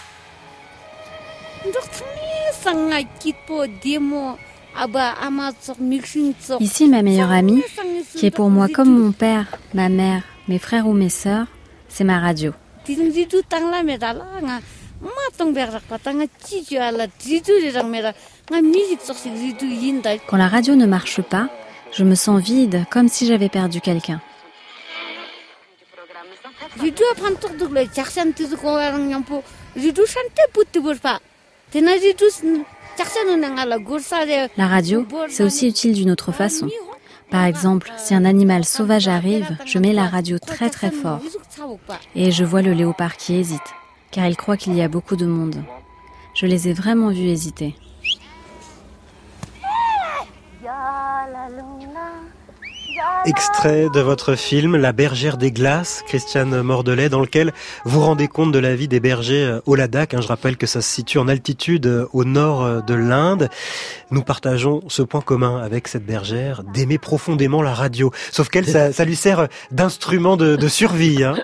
Ici, ma meilleure amie, qui est pour moi comme mon père, ma mère, mes frères ou mes sœurs, c'est ma radio. Quand la radio ne marche pas, je me sens vide, comme si j'avais perdu quelqu'un. La radio, c'est aussi utile d'une autre façon. Par exemple, si un animal sauvage arrive, je mets la radio très très fort. Et je vois le léopard qui hésite, car il croit qu'il y a beaucoup de monde. Je les ai vraiment vus hésiter. Extrait de votre film La bergère des glaces, Christiane Mordelet, dans lequel vous rendez compte de la vie des bergers au Ladakh. Je rappelle que ça se situe en altitude au nord de l'Inde. Nous partageons ce point commun avec cette bergère, d'aimer profondément la radio. Sauf qu'elle, ça lui sert d'instrument de survie. Hein.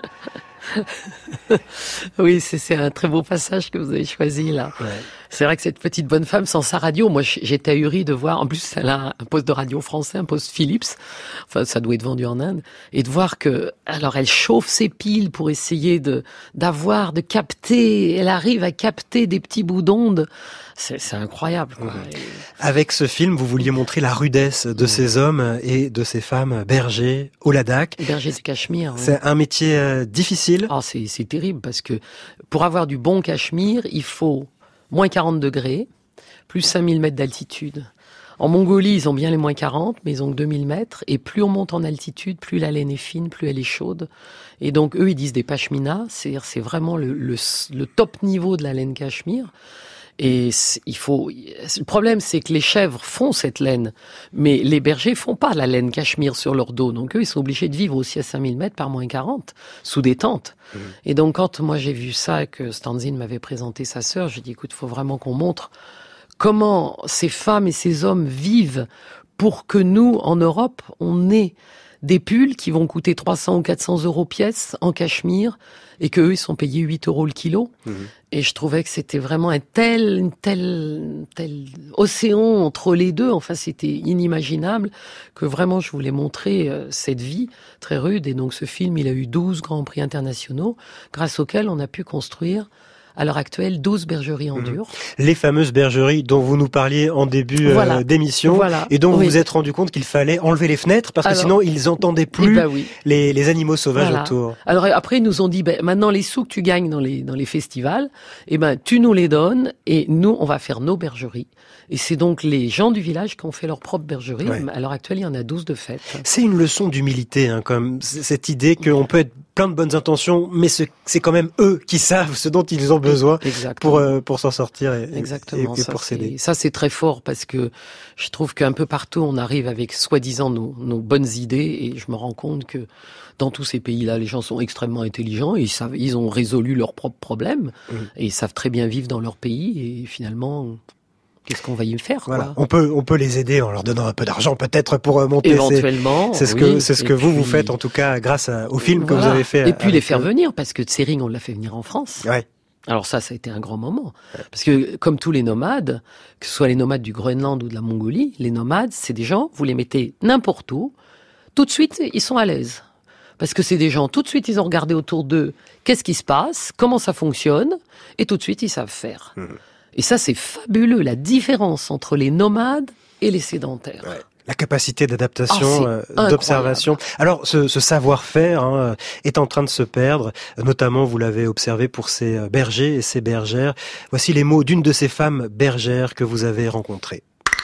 Oui, c'est un très beau passage que vous avez choisi là. Ouais. C'est vrai que cette petite bonne femme sans sa radio, moi j'étais ahuri de voir, en plus elle a un poste de radio français, un poste Philips, enfin ça doit être vendu en Inde, et de voir que, alors elle chauffe ses piles pour essayer de capter, elle arrive à capter des petits bouts d'onde. C'est incroyable, quoi. Avec ce film, vous vouliez montrer la rudesse de ces hommes et de ces femmes bergers au Ladakh. Bergers du Cachemire. Oui. C'est un métier difficile. Ah, c'est terrible parce que pour avoir du bon cachemire, il faut moins 40 degrés, plus 5000 mètres d'altitude. En Mongolie, ils ont bien les moins 40, mais ils ont que 2000 mètres. Et plus on monte en altitude, plus la laine est fine, plus elle est chaude. Et donc, eux, ils disent des pashminas. C'est vraiment le top niveau de la laine cachemire. Et le problème, c'est que les chèvres font cette laine, mais les bergers font pas la laine cachemire sur leur dos. Donc eux, ils sont obligés de vivre aussi à 5000 mètres par moins 40, sous des tentes. Mmh. Et donc quand moi j'ai vu ça et que Stanzin m'avait présenté sa sœur, j'ai dit écoute, faut vraiment qu'on montre comment ces femmes et ces hommes vivent pour que nous, en Europe, on ait des pulls qui vont coûter 300 ou 400 euros pièce en cachemire et qu'eux, ils sont payés 8 euros le kilo. Mmh. Et je trouvais que c'était vraiment un tel océan entre les deux. Enfin, c'était inimaginable que vraiment je voulais montrer cette vie très rude. Et donc, ce film, il a eu 12 grands prix internationaux grâce auxquels on a pu construire à l'heure actuelle 12 bergeries en dur. Les fameuses bergeries dont vous nous parliez en début d'émission et dont vous vous êtes rendu compte qu'il fallait enlever les fenêtres parce que sinon ils n'entendaient plus les animaux sauvages autour. Alors après ils nous ont dit maintenant les sous que tu gagnes dans les festivals, tu nous les donnes et nous on va faire nos bergeries. Et c'est donc les gens du village qui ont fait leur propre bergerie. Ouais. À l'heure actuelle, il y en a 12 de fait. C'est une leçon d'humilité, comme cette idée qu'on peut être plein de bonnes intentions, mais c'est quand même eux qui savent ce dont ils ont besoin pour s'en sortir et pour s'aider. Ça, c'est très fort parce que je trouve qu'un peu partout, on arrive avec soi-disant nos bonnes idées et je me rends compte que dans tous ces pays-là, les gens sont extrêmement intelligents et ils ont résolu leurs propres problèmes et ils savent très bien vivre dans leur pays et finalement... Qu'est-ce qu'on va y faire, quoi. On peut les aider en leur donnant un peu d'argent peut-être pour monter. Éventuellement. C'est ce que vous faites en tout cas grâce au film que vous avez fait. Et puis les faire venir parce que Tsering on l'a fait venir en France. Ouais. Alors ça a été un grand moment parce que comme tous les nomades, que ce soit les nomades du Groenland ou de la Mongolie, les nomades c'est des gens, vous les mettez n'importe où, tout de suite ils sont à l'aise. Parce que c'est des gens, tout de suite ils ont regardé autour d'eux qu'est-ce qui se passe, comment ça fonctionne et tout de suite ils savent faire. Et ça, c'est fabuleux, la différence entre les nomades et les sédentaires. Ouais. La capacité d'adaptation, d'observation. Alors, ce savoir-faire est en train de se perdre. Notamment, vous l'avez observé pour ces bergers et ces bergères. Voici les mots d'une de ces femmes bergères que vous avez rencontrées.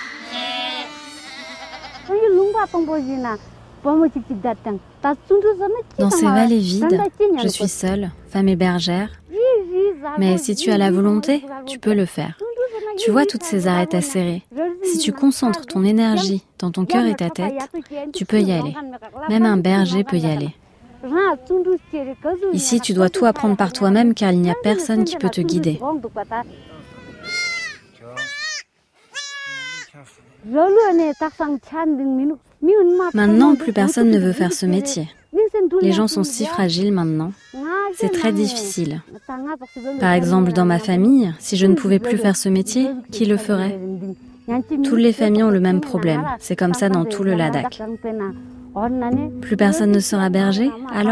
Dans ces vallées vides, je suis seule, femme et bergère. Mais si tu as la volonté, tu peux le faire. Tu vois toutes ces arêtes acérées. Si tu concentres ton énergie dans ton cœur et ta tête, tu peux y aller. Même un berger peut y aller. Ici, tu dois tout apprendre par toi-même car il n'y a personne qui peut te guider. Maintenant, plus personne ne veut faire ce métier. Les gens sont si fragiles maintenant. C'est très difficile. Par exemple, dans ma famille, si je ne pouvais plus faire ce métier, qui le ferait ? Toutes les familles ont le même problème. C'est comme ça dans tout le Ladakh. Plus personne ne sera berger, alors ?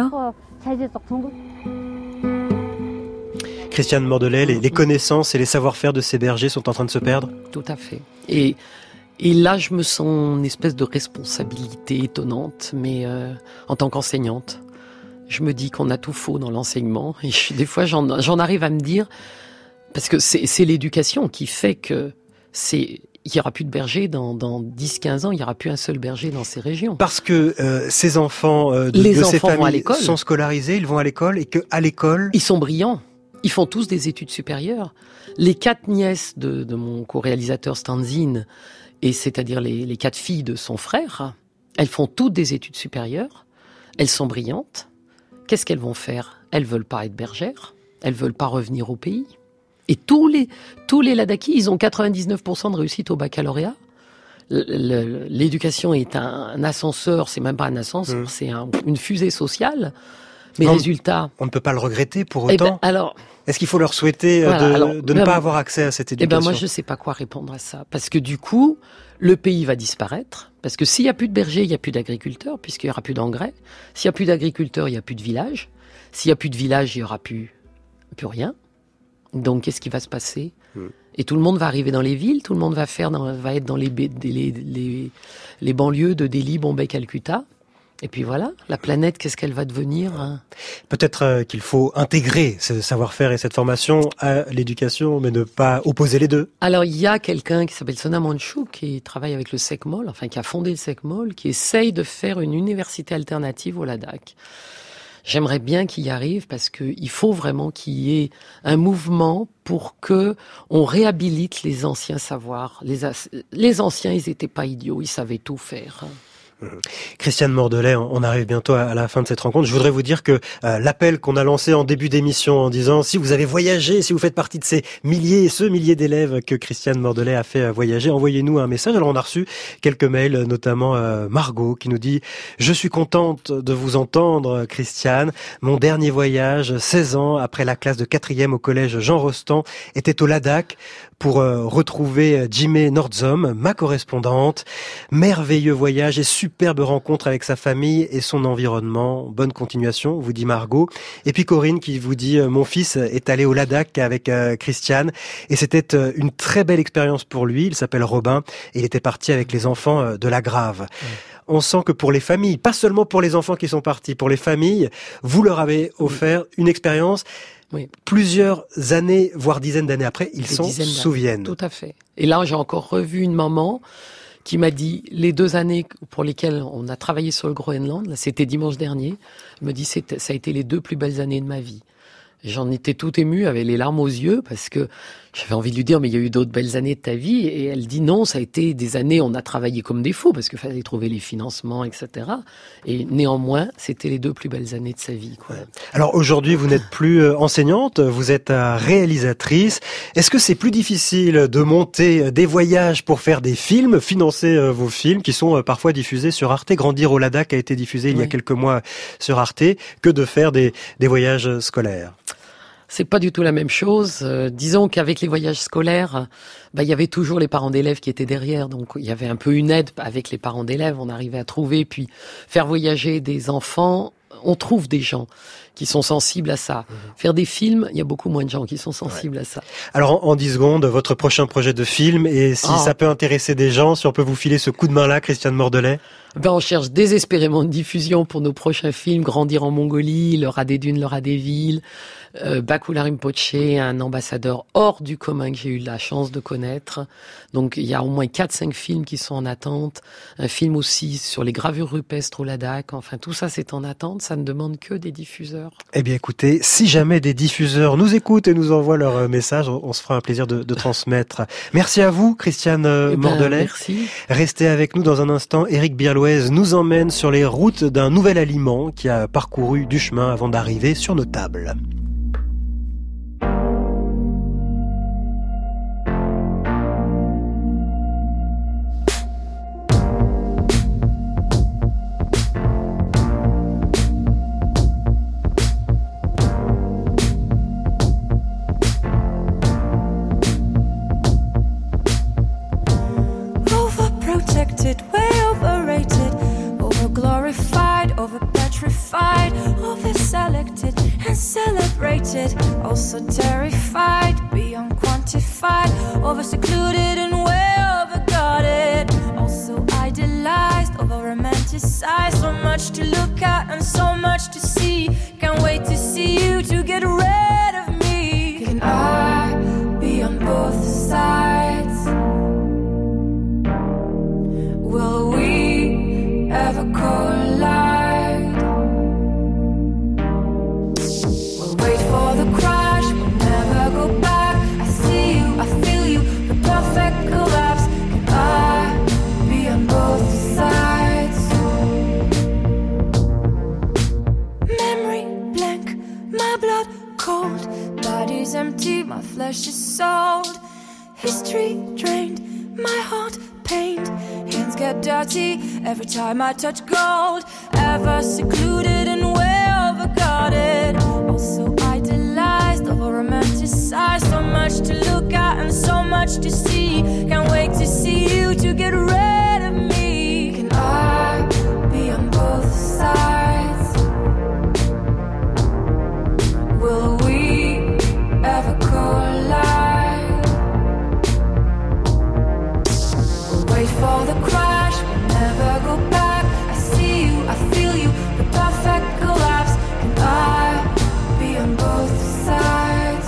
Christiane Mordelet, les connaissances et les savoir-faire de ces bergers sont en train de se perdre ? Tout à fait. Et là, je me sens une espèce de responsabilité étonnante, mais en tant qu'enseignante, je me dis qu'on a tout faux dans l'enseignement. Et des fois, j'en arrive à me dire, parce que c'est l'éducation qui fait que il n'y aura plus de bergers dans 10-15 ans, il n'y aura plus un seul berger dans ces régions. Parce que ces enfants de ces familles sont scolarisés, ils vont à l'école, et qu'à l'école... Ils sont brillants. Ils font tous des études supérieures. Les 4 nièces de mon co-réalisateur Stanzin, et c'est-à-dire les 4 filles de son frère, elles font toutes des études supérieures. Elles sont brillantes. Qu'est-ce qu'elles vont faire ? Elles veulent pas être bergères. Elles veulent pas revenir au pays. Et tous les Ladakhis, ils ont 99% de réussite au baccalauréat. L'éducation est un ascenseur, c'est même pas un ascenseur, c'est une fusée sociale. Mais résultat... On ne peut pas le regretter pour autant. Alors, est-ce qu'il faut leur souhaiter de ne pas avoir accès à cette éducation ? Moi, je ne sais pas quoi répondre à ça. Parce que du coup, le pays va disparaître. Parce que s'il n'y a plus de bergers, il n'y a plus d'agriculteurs, puisqu'il n'y aura plus d'engrais. S'il n'y a plus d'agriculteurs, il n'y a plus de villages. S'il n'y a plus de villages, il n'y aura plus rien. Donc, qu'est-ce qui va se passer ? Et tout le monde va arriver dans les villes, tout le monde va être dans les banlieues de Delhi, Bombay, Calcutta. Et puis voilà, la planète, qu'est-ce qu'elle va devenir ? Peut-être qu'il faut intégrer ce savoir-faire et cette formation à l'éducation, mais ne pas opposer les deux. Alors, il y a quelqu'un qui s'appelle Sona Manchou, qui travaille avec le SECMOL, enfin qui a fondé le SECMOL, qui essaye de faire une université alternative au Ladakh. J'aimerais bien qu'il y arrive parce qu'il faut vraiment qu'il y ait un mouvement pour que on réhabilite les anciens savoirs. Les anciens, ils étaient pas idiots, ils savaient tout faire. Christiane Mordelet, on arrive bientôt à la fin de cette rencontre. Je voudrais vous dire que l'appel qu'on a lancé en début d'émission en disant si vous avez voyagé, si vous faites partie de ces milliers d'élèves que Christiane Mordelet a fait voyager, envoyez-nous un message. Alors on a reçu quelques mails, notamment Margot qui nous dit « Je suis contente de vous entendre Christiane. Mon dernier voyage, 16 ans après la classe de 4e au collège Jean Rostand, était au Ladakh pour retrouver Jimé Nordzom, ma correspondante. Merveilleux voyage et superbe rencontre avec sa famille et son environnement. Bonne continuation, vous dit Margot. Et puis Corinne qui vous dit mon fils est allé au Ladakh avec Christiane et c'était une très belle expérience pour lui. Il s'appelle Robin et il était parti avec les enfants de la Grave. On sent que pour les familles, pas seulement pour les enfants qui sont partis, pour les familles, vous leur avez offert une expérience. Oui. Plusieurs années, voire dizaines d'années après, ils s'en souviennent. Tout à fait. Et là, j'ai encore revu une maman qui m'a dit, les 2 années pour lesquelles on a travaillé sur le Groenland, là, c'était dimanche dernier, elle me dit, ça a été les 2 plus belles années de ma vie. J'en étais tout émue, avec les larmes aux yeux, parce que j'avais envie de lui dire, mais il y a eu d'autres belles années de ta vie. Et elle dit non, ça a été des années, on a travaillé comme des fous, parce qu'il fallait trouver les financements, etc. Et néanmoins, c'était les 2 plus belles années de sa vie, quoi. Alors aujourd'hui, vous n'êtes plus enseignante, vous êtes réalisatrice. Est-ce que c'est plus difficile de monter des voyages pour faire des films, financer vos films, qui sont parfois diffusés sur Arte? Grandir au Ladakh a été diffusé il y a quelques mois sur Arte, que de faire des voyages scolaires? C'est pas du tout la même chose. Disons qu'avec les voyages scolaires, il y avait toujours les parents d'élèves qui étaient derrière. Donc, il y avait un peu une aide avec les parents d'élèves. On arrivait à trouver, puis faire voyager des enfants. On trouve des gens. qui sont sensibles à ça. Faire des films, il y a beaucoup moins de gens qui sont sensibles à ça. Alors en 10 secondes, votre prochain projet de film, et si ça peut intéresser des gens, si on peut vous filer ce coup de main-là, Christiane Mordelet. On cherche désespérément une diffusion pour nos prochains films, Grandir en Mongolie, Le rat des dunes, le rat des villes, Bakula Rinpoche, un ambassadeur hors du commun que j'ai eu la chance de connaître. Donc il y a au moins 4-5 films qui sont en attente. Un film aussi sur les gravures rupestres au Ladakh. Enfin tout ça c'est en attente, ça ne demande que des diffuseurs. Eh bien écoutez, si jamais des diffuseurs nous écoutent et nous envoient leur message, on se fera un plaisir de transmettre. Merci à vous Christiane Mordelet. Merci. Restez avec nous dans un instant. Éric Birloez nous emmène sur les routes d'un nouvel aliment qui a parcouru du chemin avant d'arriver sur nos tables. Also terrified, beyond quantified, over secluded and way over guarded. Also idealized, over romanticized. So much to look at and so much to see. Can't wait to see you to get rid of me. Can I be on both sides? Will we ever collide? We'll wait for the crash, we'll never go back. I see you, I feel you, the perfect collapse. Can I be on both sides? Memory blank, my blood cold. Body's empty, my flesh is sold. History drained, my heart pained. Hands get dirty every time I touch gold. Ever secluded and way overguarded. Also idealized, over romanticized. So much to look at and so much to see. Can't wait to see you to get rid of me. Can I be on both sides? Will we ever collide? We'll wait for the crash, we'll never go back. I see you, I feel you, the perfect collapse. Can I be on both sides?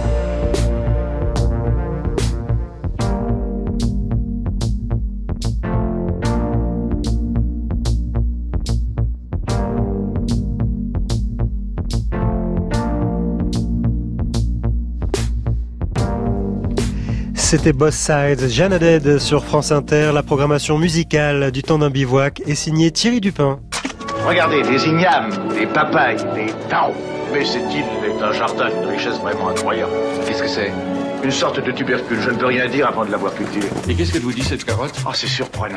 C'était Both Sides, Jeanne Haddad sur France Inter. La programmation musicale du temps d'un bivouac est signée Thierry Dupin. Regardez, des ignames, des papayes, des taros. Mais cette île est un jardin d'une richesse vraiment incroyable. Qu'est-ce que c'est? Une sorte de tubercule. Je ne peux rien dire avant de l'avoir cultivée. Et qu'est-ce que vous dit cette carotte? Oh, c'est surprenant.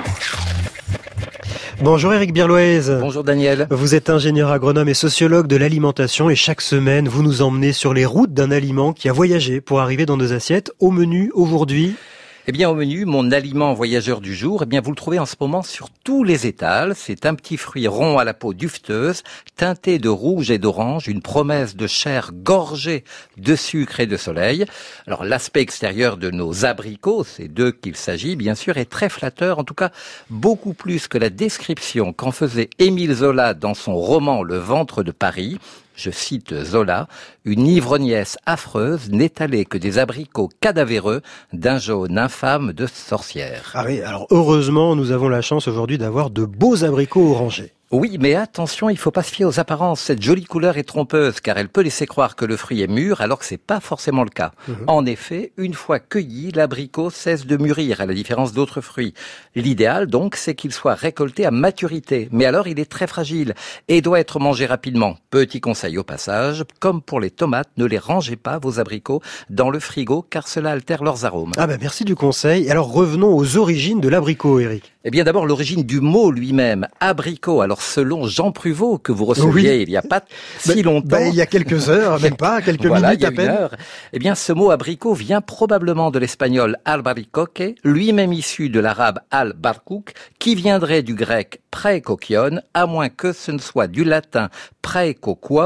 Bonjour Éric Birloez. Bonjour Daniel. Vous êtes ingénieur agronome et sociologue de l'alimentation et chaque semaine vous nous emmenez sur les routes d'un aliment qui a voyagé pour arriver dans nos assiettes. Au menu aujourd'hui, Eh bien, au menu, mon aliment voyageur du jour, eh bien, vous le trouvez en ce moment sur tous les étals. C'est un petit fruit rond à la peau dufteuse, teinté de rouge et d'orange, une promesse de chair gorgée de sucre et de soleil. Alors, l'aspect extérieur de nos abricots, c'est d'eux qu'il s'agit, bien sûr, est très flatteur, en tout cas, beaucoup plus que la description qu'en faisait Émile Zola dans son roman Le ventre de Paris. Je cite Zola, une ivrogniesse affreuse n'étalait que des abricots cadavéreux d'un jaune infâme de sorcière. Ah oui, alors heureusement, nous avons la chance aujourd'hui d'avoir de beaux abricots orangés. Oui, mais attention, il faut pas se fier aux apparences. Cette jolie couleur est trompeuse, car elle peut laisser croire que le fruit est mûr, alors que c'est pas forcément le cas. En effet, une fois cueilli, l'abricot cesse de mûrir, à la différence d'autres fruits. L'idéal, donc, c'est qu'il soit récolté à maturité. Mais alors, il est très fragile et doit être mangé rapidement. Petit conseil au passage, comme pour les tomates, ne les rangez pas, vos abricots, dans le frigo, car cela altère leurs arômes. Ah ben merci du conseil. Alors revenons aux origines de l'abricot, Éric. Eh bien, d'abord, l'origine du mot lui-même, abricot. Alors, selon Jean Pruvot, que vous receviez il n'y a pas si longtemps. Il y a quelques heures, même pas, quelques minutes à peine. Eh bien, ce mot abricot vient probablement de l'espagnol albaricoque, lui-même issu de l'arabe al-barkouk, qui viendrait du grec praekokion, à moins que ce ne soit du latin praecoquum,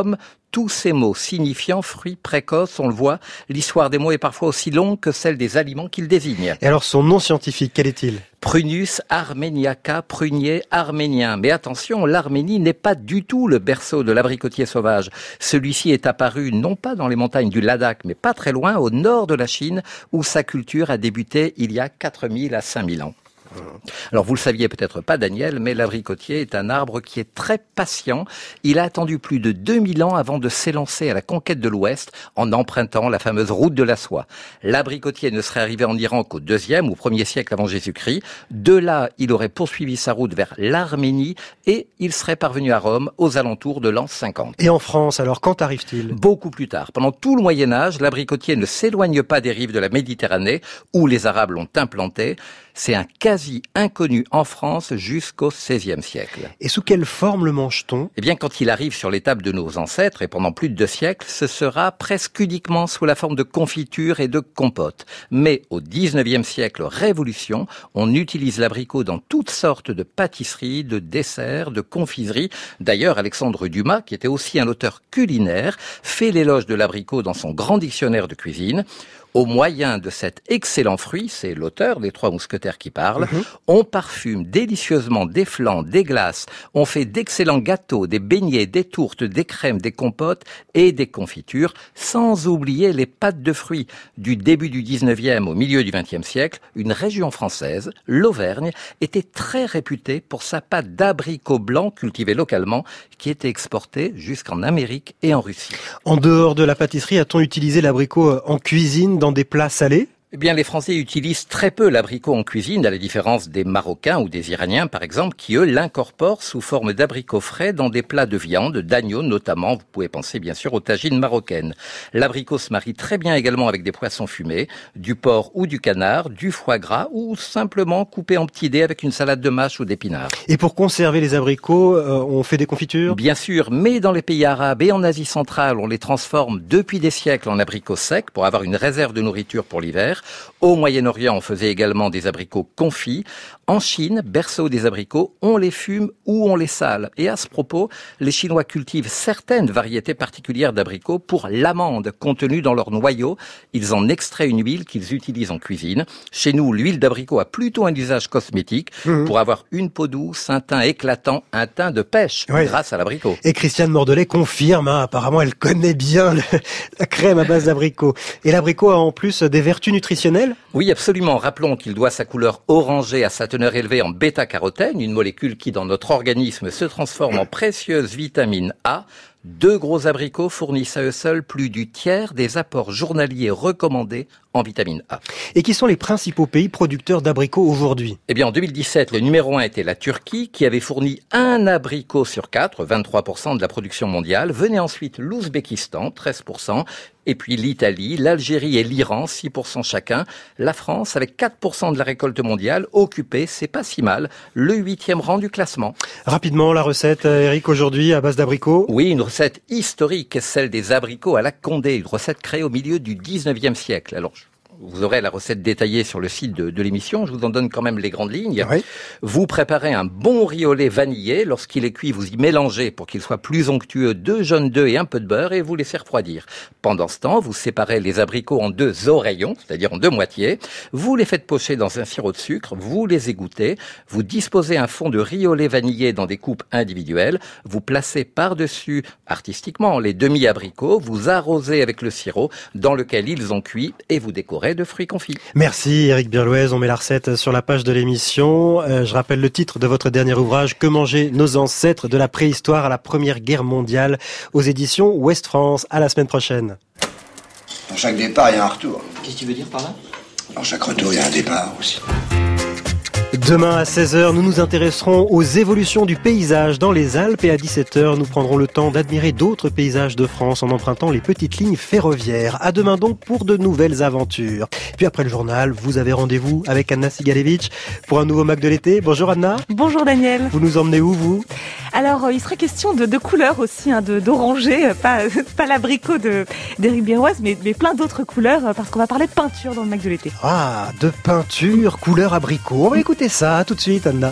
tous ces mots signifiant fruits précoces, on le voit, l'histoire des mots est parfois aussi longue que celle des aliments qu'ils désignent. Et alors son nom scientifique, quel est-il ? Prunus armeniaca, prunier arménien. Mais attention, l'Arménie n'est pas du tout le berceau de l'abricotier sauvage. Celui-ci est apparu non pas dans les montagnes du Ladakh, mais pas très loin, au nord de la Chine, où sa culture a débuté il y a 4000 à 5000 ans. Alors vous le saviez peut-être pas Daniel, mais l'abricotier est un arbre qui est très patient. Il a attendu plus de 2000 ans avant de s'élancer à la conquête de l'Ouest en empruntant la fameuse route de la soie. L'abricotier ne serait arrivé en Iran qu'au 2e ou 1er siècle avant Jésus-Christ. De là, il aurait poursuivi sa route vers l'Arménie et il serait parvenu à Rome aux alentours de l'an 50. Et en France, alors quand arrive-t-il ? Beaucoup plus tard. Pendant tout le Moyen-Âge, l'abricotier ne s'éloigne pas des rives de la Méditerranée où les Arabes l'ont implanté. C'est un quasi inconnu en France jusqu'au XVIe siècle. Et sous quelle forme le mange-t-on ? Eh bien, quand il arrive sur les tables de nos ancêtres, et pendant plus de 2 siècles, ce sera presque uniquement sous la forme de confiture et de compote. Mais au XIXe siècle, révolution, on utilise l'abricot dans toutes sortes de pâtisseries, de desserts, de confiseries. D'ailleurs, Alexandre Dumas, qui était aussi un auteur culinaire, fait l'éloge de l'abricot dans son grand dictionnaire de cuisine. Au moyen de cet excellent fruit, c'est l'auteur des 3 mousquetaires qui parle, on parfume délicieusement des flancs, des glaces, on fait d'excellents gâteaux, des beignets, des tourtes, des crèmes, des compotes et des confitures, sans oublier les pâtes de fruits. Du début du 19e au milieu du 20e siècle, une région française, l'Auvergne, était très réputée pour sa pâte d'abricot blanc cultivée localement, qui était exportée jusqu'en Amérique et en Russie. En dehors de la pâtisserie, a-t-on utilisé l'abricot en cuisine dans des plats salés ? Eh bien, les Français utilisent très peu l'abricot en cuisine, à la différence des Marocains ou des Iraniens, par exemple, qui, eux, l'incorporent sous forme d'abricot frais dans des plats de viande, d'agneau notamment. Vous pouvez penser, bien sûr, aux tagines marocaines. L'abricot se marie très bien également avec des poissons fumés, du porc ou du canard, du foie gras ou simplement coupé en petits dés avec une salade de mâche ou d'épinards. Et pour conserver les abricots, on fait des confitures ? Bien sûr, mais dans les pays arabes et en Asie centrale, on les transforme depuis des siècles en abricots secs pour avoir une réserve de nourriture pour l'hiver. Au Moyen-Orient, on faisait également des abricots confits. En Chine, berceau des abricots, on les fume ou on les sale. Et à ce propos, les Chinois cultivent certaines variétés particulières d'abricots pour l'amande contenue dans leur noyau. Ils en extraient une huile qu'ils utilisent en cuisine. Chez nous, l'huile d'abricot a plutôt un usage cosmétique pour avoir une peau douce, un teint éclatant, un teint de pêche grâce à l'abricot. Et Christiane Mordelet confirme, apparemment elle connaît bien la crème à base d'abricot. Et l'abricot a en plus des vertus nutritionnelles. Oui, absolument. Rappelons qu'il doit sa couleur orangée à sa teneur élevée en bêta-carotène, une molécule qui, dans notre organisme, se transforme en précieuse vitamine A. 2 gros abricots fournissent à eux seuls plus du tiers des apports journaliers recommandés en vitamine A. Et qui sont les principaux pays producteurs d'abricots aujourd'hui ? Eh bien, en 2017, le numéro 1 était la Turquie, qui avait fourni 1 abricot sur 4, 23% de la production mondiale. Venait ensuite l'Ouzbékistan, 13%, et puis l'Italie, l'Algérie et l'Iran, 6% chacun. La France, avec 4% de la récolte mondiale, occupait, c'est pas si mal, le 8e rang du classement. Rapidement, la recette, Eric, aujourd'hui, à base d'abricots ? Oui, une recette historique, celle des abricots à la Condé, une recette créée au milieu du 19e siècle. Alors, vous aurez la recette détaillée sur le site de l'émission. Je vous en donne quand même les grandes lignes. Oui. Vous préparez un bon riz au lait vanillé. Lorsqu'il est cuit, vous y mélangez pour qu'il soit plus onctueux 2 jaunes d'œufs et un peu de beurre et vous laissez refroidir. Pendant ce temps, vous séparez les abricots en 2 oreillons, c'est-à-dire en 2 moitiés. Vous les faites pocher dans un sirop de sucre. Vous les égouttez. Vous disposez un fond de riz au lait vanillé dans des coupes individuelles. Vous placez par-dessus, artistiquement, les demi-abricots. Vous arrosez avec le sirop dans lequel ils ont cuit et vous décorez de fruits confits. Merci Eric Birlouez, on met la recette sur la page de l'émission. Je rappelle le titre de votre dernier ouvrage, Que mangeaient nos ancêtres de la préhistoire à la Première Guerre mondiale, aux éditions Ouest France. À la semaine prochaine. Dans chaque départ, il y a un retour. Qu'est-ce que tu veux dire par là ? Dans chaque retour, il y a un départ aussi. Demain à 16h, nous nous intéresserons aux évolutions du paysage dans les Alpes et à 17h, nous prendrons le temps d'admirer d'autres paysages de France en empruntant les petites lignes ferroviaires. À demain donc pour de nouvelles aventures. Puis après le journal, vous avez rendez-vous avec Anna Sigalevitch pour un nouveau Mac de l'été. Bonjour Anna. Bonjour Daniel. Vous nous emmenez où vous ? Alors il sera question de couleurs aussi, d'oranger, pas l'abricot d'Éric Birlouez, mais plein d'autres couleurs parce qu'on va parler de peinture dans le Mac de l'été. Ah, de peinture, couleur abricot. On va écouter ça tout de suite, Anna.